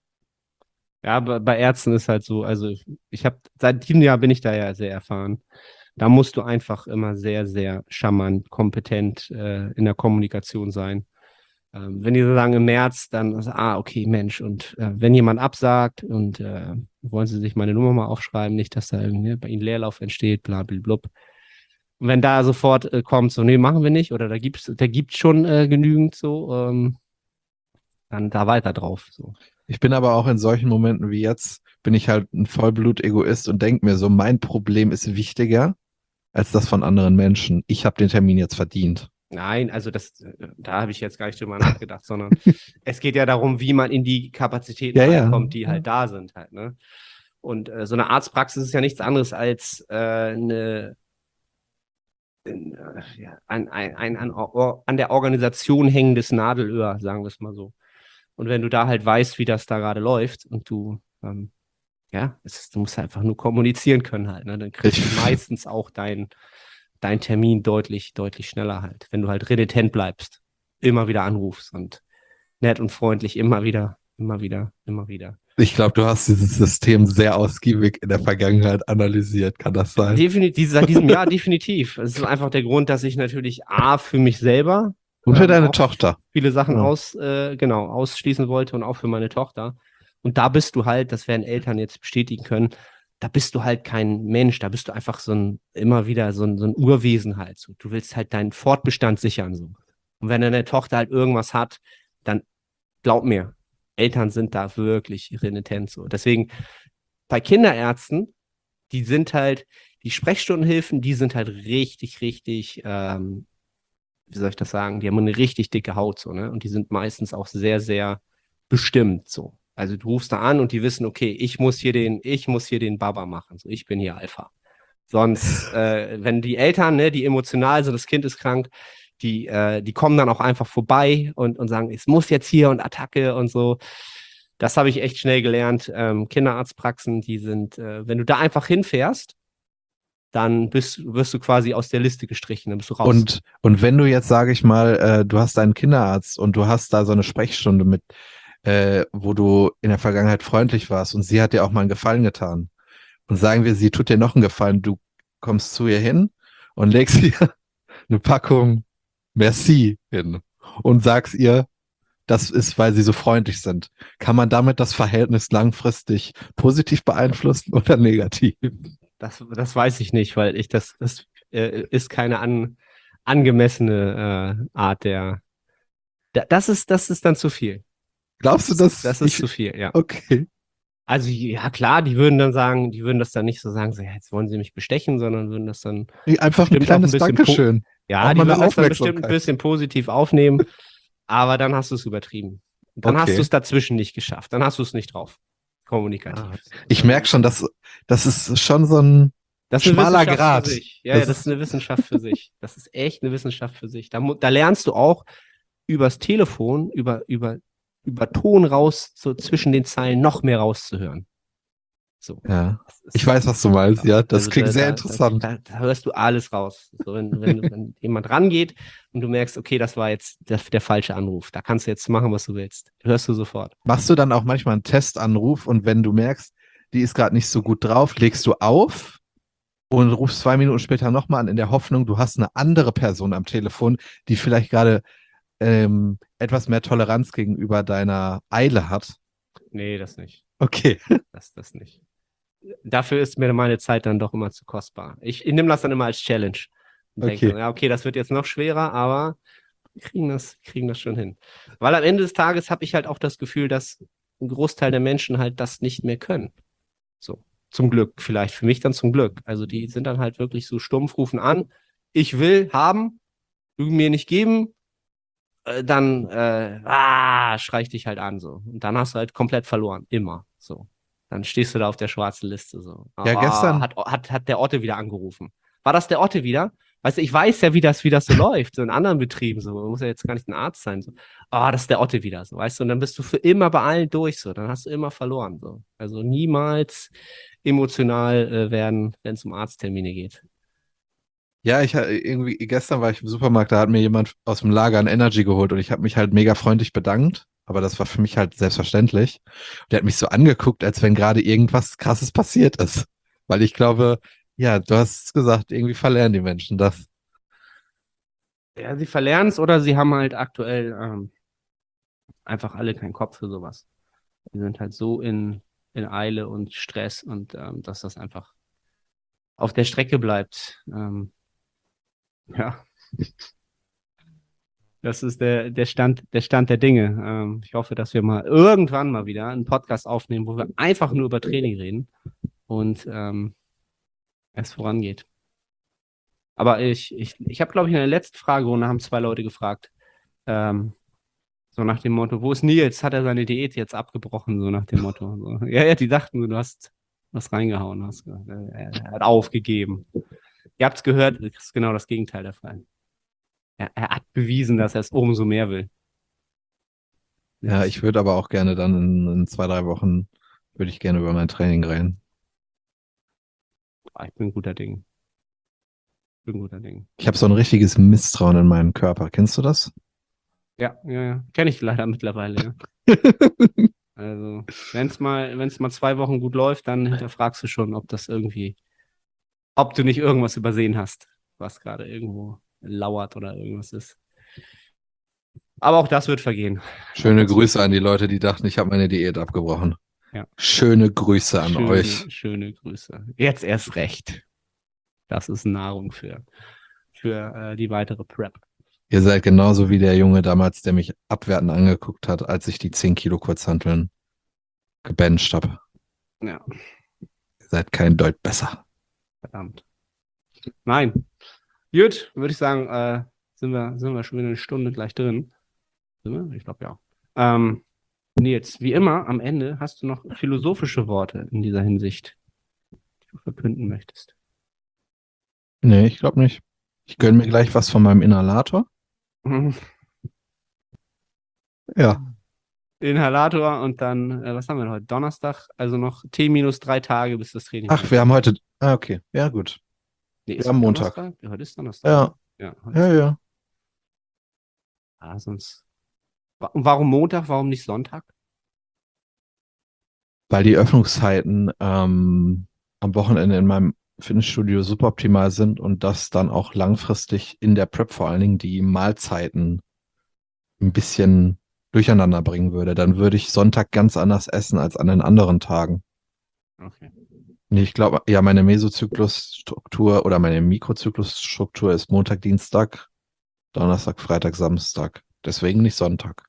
Speaker 1: ja, bei, bei Ärzten ist halt so, also ich, ich habe, seit diesem Jahr bin ich da ja sehr erfahren. Da musst du einfach immer sehr, sehr charmant, kompetent äh, in der Kommunikation sein. Ähm, wenn die so sagen im März, dann, also, ah, okay, Mensch, und äh, wenn jemand absagt und äh, wollen sie sich meine Nummer mal aufschreiben, nicht, dass da irgendwie bei ihnen Leerlauf entsteht, bla, bla, blub. Und wenn da sofort äh, kommt, so, nee, machen wir nicht, oder da gibt's, da gibt's schon äh, genügend so, ähm, dann da weiter drauf. So.
Speaker 2: Ich bin aber auch in solchen Momenten wie jetzt, bin ich halt ein Vollblut-Egoist und denke mir so, mein Problem ist wichtiger als das von anderen Menschen. Ich habe den Termin jetzt verdient.
Speaker 1: Nein, also das, äh, da habe ich jetzt gar nicht drüber nachgedacht, sondern es geht ja darum, wie man in die Kapazitäten
Speaker 2: Ja, ja.
Speaker 1: reinkommt, die halt da sind halt, ne? Und äh, so eine Arztpraxis ist ja nichts anderes als äh, eine in, äh, ja, ein, ein, ein an, or, an der Organisation hängendes Nadelöhr, sagen wir es mal so. Und wenn du da halt weißt, wie das da gerade läuft und du, ähm, ja, es ist, du musst einfach nur kommunizieren können halt, ne? Dann kriegst
Speaker 2: Ich-
Speaker 1: du meistens auch dein, dein Termin deutlich, deutlich schneller halt, wenn du halt renitent bleibst, immer wieder anrufst und nett und freundlich immer wieder, immer wieder, immer wieder.
Speaker 2: Ich glaube, du hast dieses System sehr ausgiebig in der Vergangenheit analysiert. Kann das sein?
Speaker 1: Definitiv, seit diesem Jahr definitiv. Es ist einfach der Grund, dass ich natürlich A, für mich selber
Speaker 2: Und für
Speaker 1: ähm,
Speaker 2: deine
Speaker 1: auch
Speaker 2: Tochter.
Speaker 1: viele Sachen
Speaker 2: Ja.
Speaker 1: aus, äh, genau, ausschließen wollte und auch für meine Tochter. Und da bist du halt, das werden Eltern jetzt bestätigen können, da bist du halt kein Mensch, da bist du einfach so ein, immer wieder so ein, so ein Urwesen halt. So. Du willst halt deinen Fortbestand sichern. So. Und wenn deine Tochter halt irgendwas hat, dann glaub mir, Eltern sind da wirklich renitent so. Deswegen bei Kinderärzten, die sind halt, die Sprechstundenhilfen, die sind halt richtig, richtig, ähm, wie soll ich das sagen, die haben eine richtig dicke Haut so, ne? Und die sind meistens auch sehr, sehr bestimmt so. Also du rufst da an und die wissen, okay, ich muss hier den, ich muss hier den Baba machen. So, ich bin hier Alpha. Sonst, äh, wenn die Eltern, ne, die emotional sind, das Kind ist krank, die, äh, die kommen dann auch einfach vorbei und, und sagen, es muss jetzt hier und Attacke und so. Das habe ich echt schnell gelernt. Ähm, Kinderarztpraxen, die sind, äh, wenn du da einfach hinfährst, dann bist, wirst du quasi aus der Liste gestrichen, dann bist du raus.
Speaker 2: Und, und wenn du jetzt, sage ich mal, äh, du hast einen Kinderarzt und du hast da so eine Sprechstunde mit, äh, wo du in der Vergangenheit freundlich warst und sie hat dir auch mal einen Gefallen getan. Und sagen wir, sie tut dir noch einen Gefallen, du kommst zu ihr hin und legst ihr eine Packung Merci hin und sagst ihr, das ist, weil sie so freundlich sind. Kann man damit das Verhältnis langfristig positiv beeinflussen oder negativ?
Speaker 1: Das, das weiß ich nicht, weil ich das, das äh, ist keine an, angemessene äh, Art der. Da, das ist, das ist dann zu viel.
Speaker 2: Glaubst du, dass
Speaker 1: Das ist
Speaker 2: ich,
Speaker 1: zu viel, ja.
Speaker 2: okay.
Speaker 1: Also ja klar, die würden dann sagen, die würden das dann nicht so sagen, so, ja, jetzt wollen sie mich bestechen, sondern würden das dann
Speaker 2: Einfach ein
Speaker 1: bestimmt auch ein
Speaker 2: kleines
Speaker 1: bisschen
Speaker 2: Dankeschön.
Speaker 1: ja,
Speaker 2: Auch
Speaker 1: die
Speaker 2: mal eine
Speaker 1: würden das dann bestimmt ein
Speaker 2: Aufmerksamkeit.
Speaker 1: bisschen positiv aufnehmen, aber dann hast du es übertrieben. Dann hast
Speaker 2: Okay.
Speaker 1: du es dazwischen nicht geschafft. Dann hast du es nicht drauf. Kommunikativ.
Speaker 2: Ah, Ich merke schon, dass das ist schon so ein
Speaker 1: Das ist eine
Speaker 2: schmaler
Speaker 1: Wissenschaft
Speaker 2: Grat.
Speaker 1: für sich. Ja, ja,
Speaker 2: Das
Speaker 1: das ist eine Wissenschaft für sich. Das ist echt eine Wissenschaft für sich. Da, mu- da lernst du auch übers Telefon, über, über, über Ton raus, so zwischen den Zeilen noch mehr rauszuhören. So.
Speaker 2: Ja,
Speaker 1: Das ist-
Speaker 2: ich weiß, was du meinst. Ja, das
Speaker 1: Also
Speaker 2: klingt
Speaker 1: da,
Speaker 2: sehr
Speaker 1: da,
Speaker 2: interessant.
Speaker 1: Da, da hörst du alles raus. So, wenn, wenn, wenn jemand rangeht und du merkst, okay, das war jetzt der, der falsche Anruf. Da kannst du jetzt machen, was du willst. Hörst du sofort.
Speaker 2: Machst du dann auch manchmal einen Testanruf und wenn du merkst, die ist gerade nicht so gut drauf, legst du auf und rufst zwei Minuten später nochmal an, in der Hoffnung, du hast eine andere Person am Telefon, die vielleicht gerade ähm, etwas mehr Toleranz gegenüber deiner Eile hat.
Speaker 1: Nee, das nicht.
Speaker 2: Okay.
Speaker 1: Das, das nicht. Dafür ist mir meine Zeit dann doch immer zu kostbar. Ich, ich nehme das dann immer als Challenge. Und denke,
Speaker 2: Okay.
Speaker 1: dann, ja, okay, das wird jetzt noch schwerer, aber wir kriegen das, kriegen das schon hin. Weil am Ende des Tages habe ich halt auch das Gefühl, dass ein Großteil der Menschen halt das nicht mehr können. So, zum Glück, vielleicht für mich dann zum Glück. Also die sind dann halt wirklich so stumpf, rufen an, ich will haben, du mir nicht geben, äh, dann äh, ah, schrei ich dich halt an so. Und dann hast du halt komplett verloren, immer so. Dann stehst du da auf der schwarzen Liste so.
Speaker 2: Ja,
Speaker 1: Ah,
Speaker 2: gestern-
Speaker 1: hat, hat, hat der Otte wieder angerufen. War das der Otte wieder? Weißt du, ich weiß ja, wie das, wie das so läuft, so in anderen Betrieben, so. Man muss ja jetzt gar nicht ein Arzt sein, so. Ah, das ist der Otte wieder, so, weißt du, und dann bist du für immer bei allen durch, so. Dann hast du immer verloren, so. Also niemals emotional äh, werden, wenn es um Arzttermine geht.
Speaker 2: Ja, ich ha- irgendwie, gestern war ich im Supermarkt, da hat mir jemand aus dem Lager ein Energy geholt und ich habe mich halt mega freundlich bedankt, aber das war für mich halt selbstverständlich. Und der hat mich so angeguckt, als wenn gerade irgendwas Krasses passiert ist. Weil ich glaube, ja, du hast es gesagt, irgendwie verlernen die Menschen das.
Speaker 1: Ja, sie verlernen es oder sie haben halt aktuell ähm, einfach alle keinen Kopf für sowas. Die sind halt so in, in Eile und Stress und ähm, dass das einfach auf der Strecke bleibt. Ähm, ja. Das ist der, der Stand, der Stand der Dinge. Ähm, ich hoffe, dass wir mal irgendwann mal wieder einen Podcast aufnehmen, wo wir einfach nur über Training reden und ähm, es vorangeht. Aber ich, ich, ich habe, glaube ich, in der letzten Fragerunde haben zwei Leute gefragt, ähm, so nach dem Motto, wo ist Nils? Hat er seine Diät jetzt abgebrochen? So nach dem Motto. So. Ja, ja, die dachten, du hast was reingehauen, hast, äh, er hat aufgegeben. Ihr habt es gehört, das ist genau das Gegenteil der Fall. Er, er hat bewiesen, dass er es umso mehr will.
Speaker 2: Ja, ich würde aber auch gerne dann in, in zwei, drei Wochen, würde ich gerne über mein Training reden.
Speaker 1: Ich bin ein guter Ding. Ich bin ein guter Ding.
Speaker 2: Ich habe so ein richtiges Misstrauen in meinen Körper. Kennst du das?
Speaker 1: Ja, ja, ja. Kenne ich leider mittlerweile. Ja. Also, wenn es mal, wenn es mal zwei Wochen gut läuft, dann hinterfragst du schon, ob das irgendwie, ob du nicht irgendwas übersehen hast, was gerade irgendwo lauert oder irgendwas ist. Aber auch das wird vergehen.
Speaker 2: Schöne
Speaker 1: Auch das
Speaker 2: Grüße
Speaker 1: wird
Speaker 2: an die Leute, die dachten, ich habe meine Diät abgebrochen.
Speaker 1: Ja.
Speaker 2: Schöne Grüße an
Speaker 1: schöne,
Speaker 2: euch.
Speaker 1: Schöne Grüße. Jetzt erst recht. Das ist Nahrung für, für äh, die weitere Prep.
Speaker 2: Ihr seid genauso wie der Junge damals, der mich abwertend angeguckt hat, als ich die zehn Kilo Kurzhanteln gebencht habe.
Speaker 1: Ja,
Speaker 2: Ihr seid kein Deut besser.
Speaker 1: verdammt. Nein. Gut, würde ich sagen, äh, Sind wir, sind wir schon wieder eine Stunde gleich drin? Sind wir? Ich glaube ja. Ähm, Nils, wie immer, am Ende hast du noch philosophische Worte in dieser Hinsicht, die du verkünden möchtest.
Speaker 2: Nee, ich glaube nicht. Ich gönne mir gleich was von meinem Inhalator. Ja.
Speaker 1: Inhalator und dann, äh, was haben wir denn heute? Donnerstag, also noch T minus drei Tage, bis das Training
Speaker 2: Ach, wir haben heute. Ah, okay. Ja, gut.
Speaker 1: Nee,
Speaker 2: wir
Speaker 1: ist
Speaker 2: haben
Speaker 1: heute
Speaker 2: Montag.
Speaker 1: Donnerstag? Ja, heute ist Donnerstag.
Speaker 2: Ja.
Speaker 1: Ja, heute
Speaker 2: Ja,
Speaker 1: ist
Speaker 2: ja.
Speaker 1: Ah, sonst. Wa- Und warum Montag, warum nicht Sonntag?
Speaker 2: Weil die Öffnungszeiten ähm, am Wochenende in meinem Fitnessstudio super optimal sind und das dann auch langfristig in der Prep vor allen Dingen die Mahlzeiten ein bisschen durcheinander bringen würde. Dann würde ich Sonntag ganz anders essen als an den anderen Tagen.
Speaker 1: Okay.
Speaker 2: Nee, ich glaube, ja, meine Mesozyklusstruktur oder meine Mikrozyklusstruktur ist Montag, Dienstag, Donnerstag, Freitag, Samstag. Deswegen nicht Sonntag.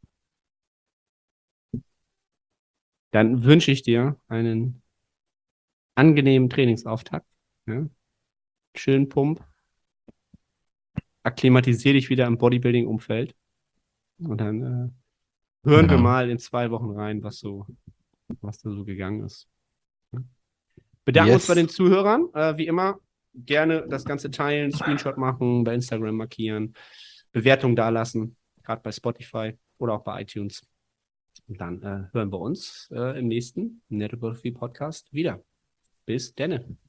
Speaker 1: Dann wünsche ich dir einen angenehmen Trainingsauftakt. Ja? Schönen Pump. Akklimatisier dich wieder im Bodybuilding-Umfeld. Und dann äh, hören wir
Speaker 2: Ja.
Speaker 1: mal in zwei Wochen rein, was so, was da so gegangen ist. Ja? Bedanken uns
Speaker 2: Yes.
Speaker 1: bei den Zuhörern. Äh, wie immer, gerne das Ganze teilen, Screenshot machen, bei Instagram markieren, Bewertung dalassen, gerade bei Spotify oder auch bei iTunes. Und dann äh, hören wir uns äh, im nächsten Nettography Podcast wieder. Bis denne.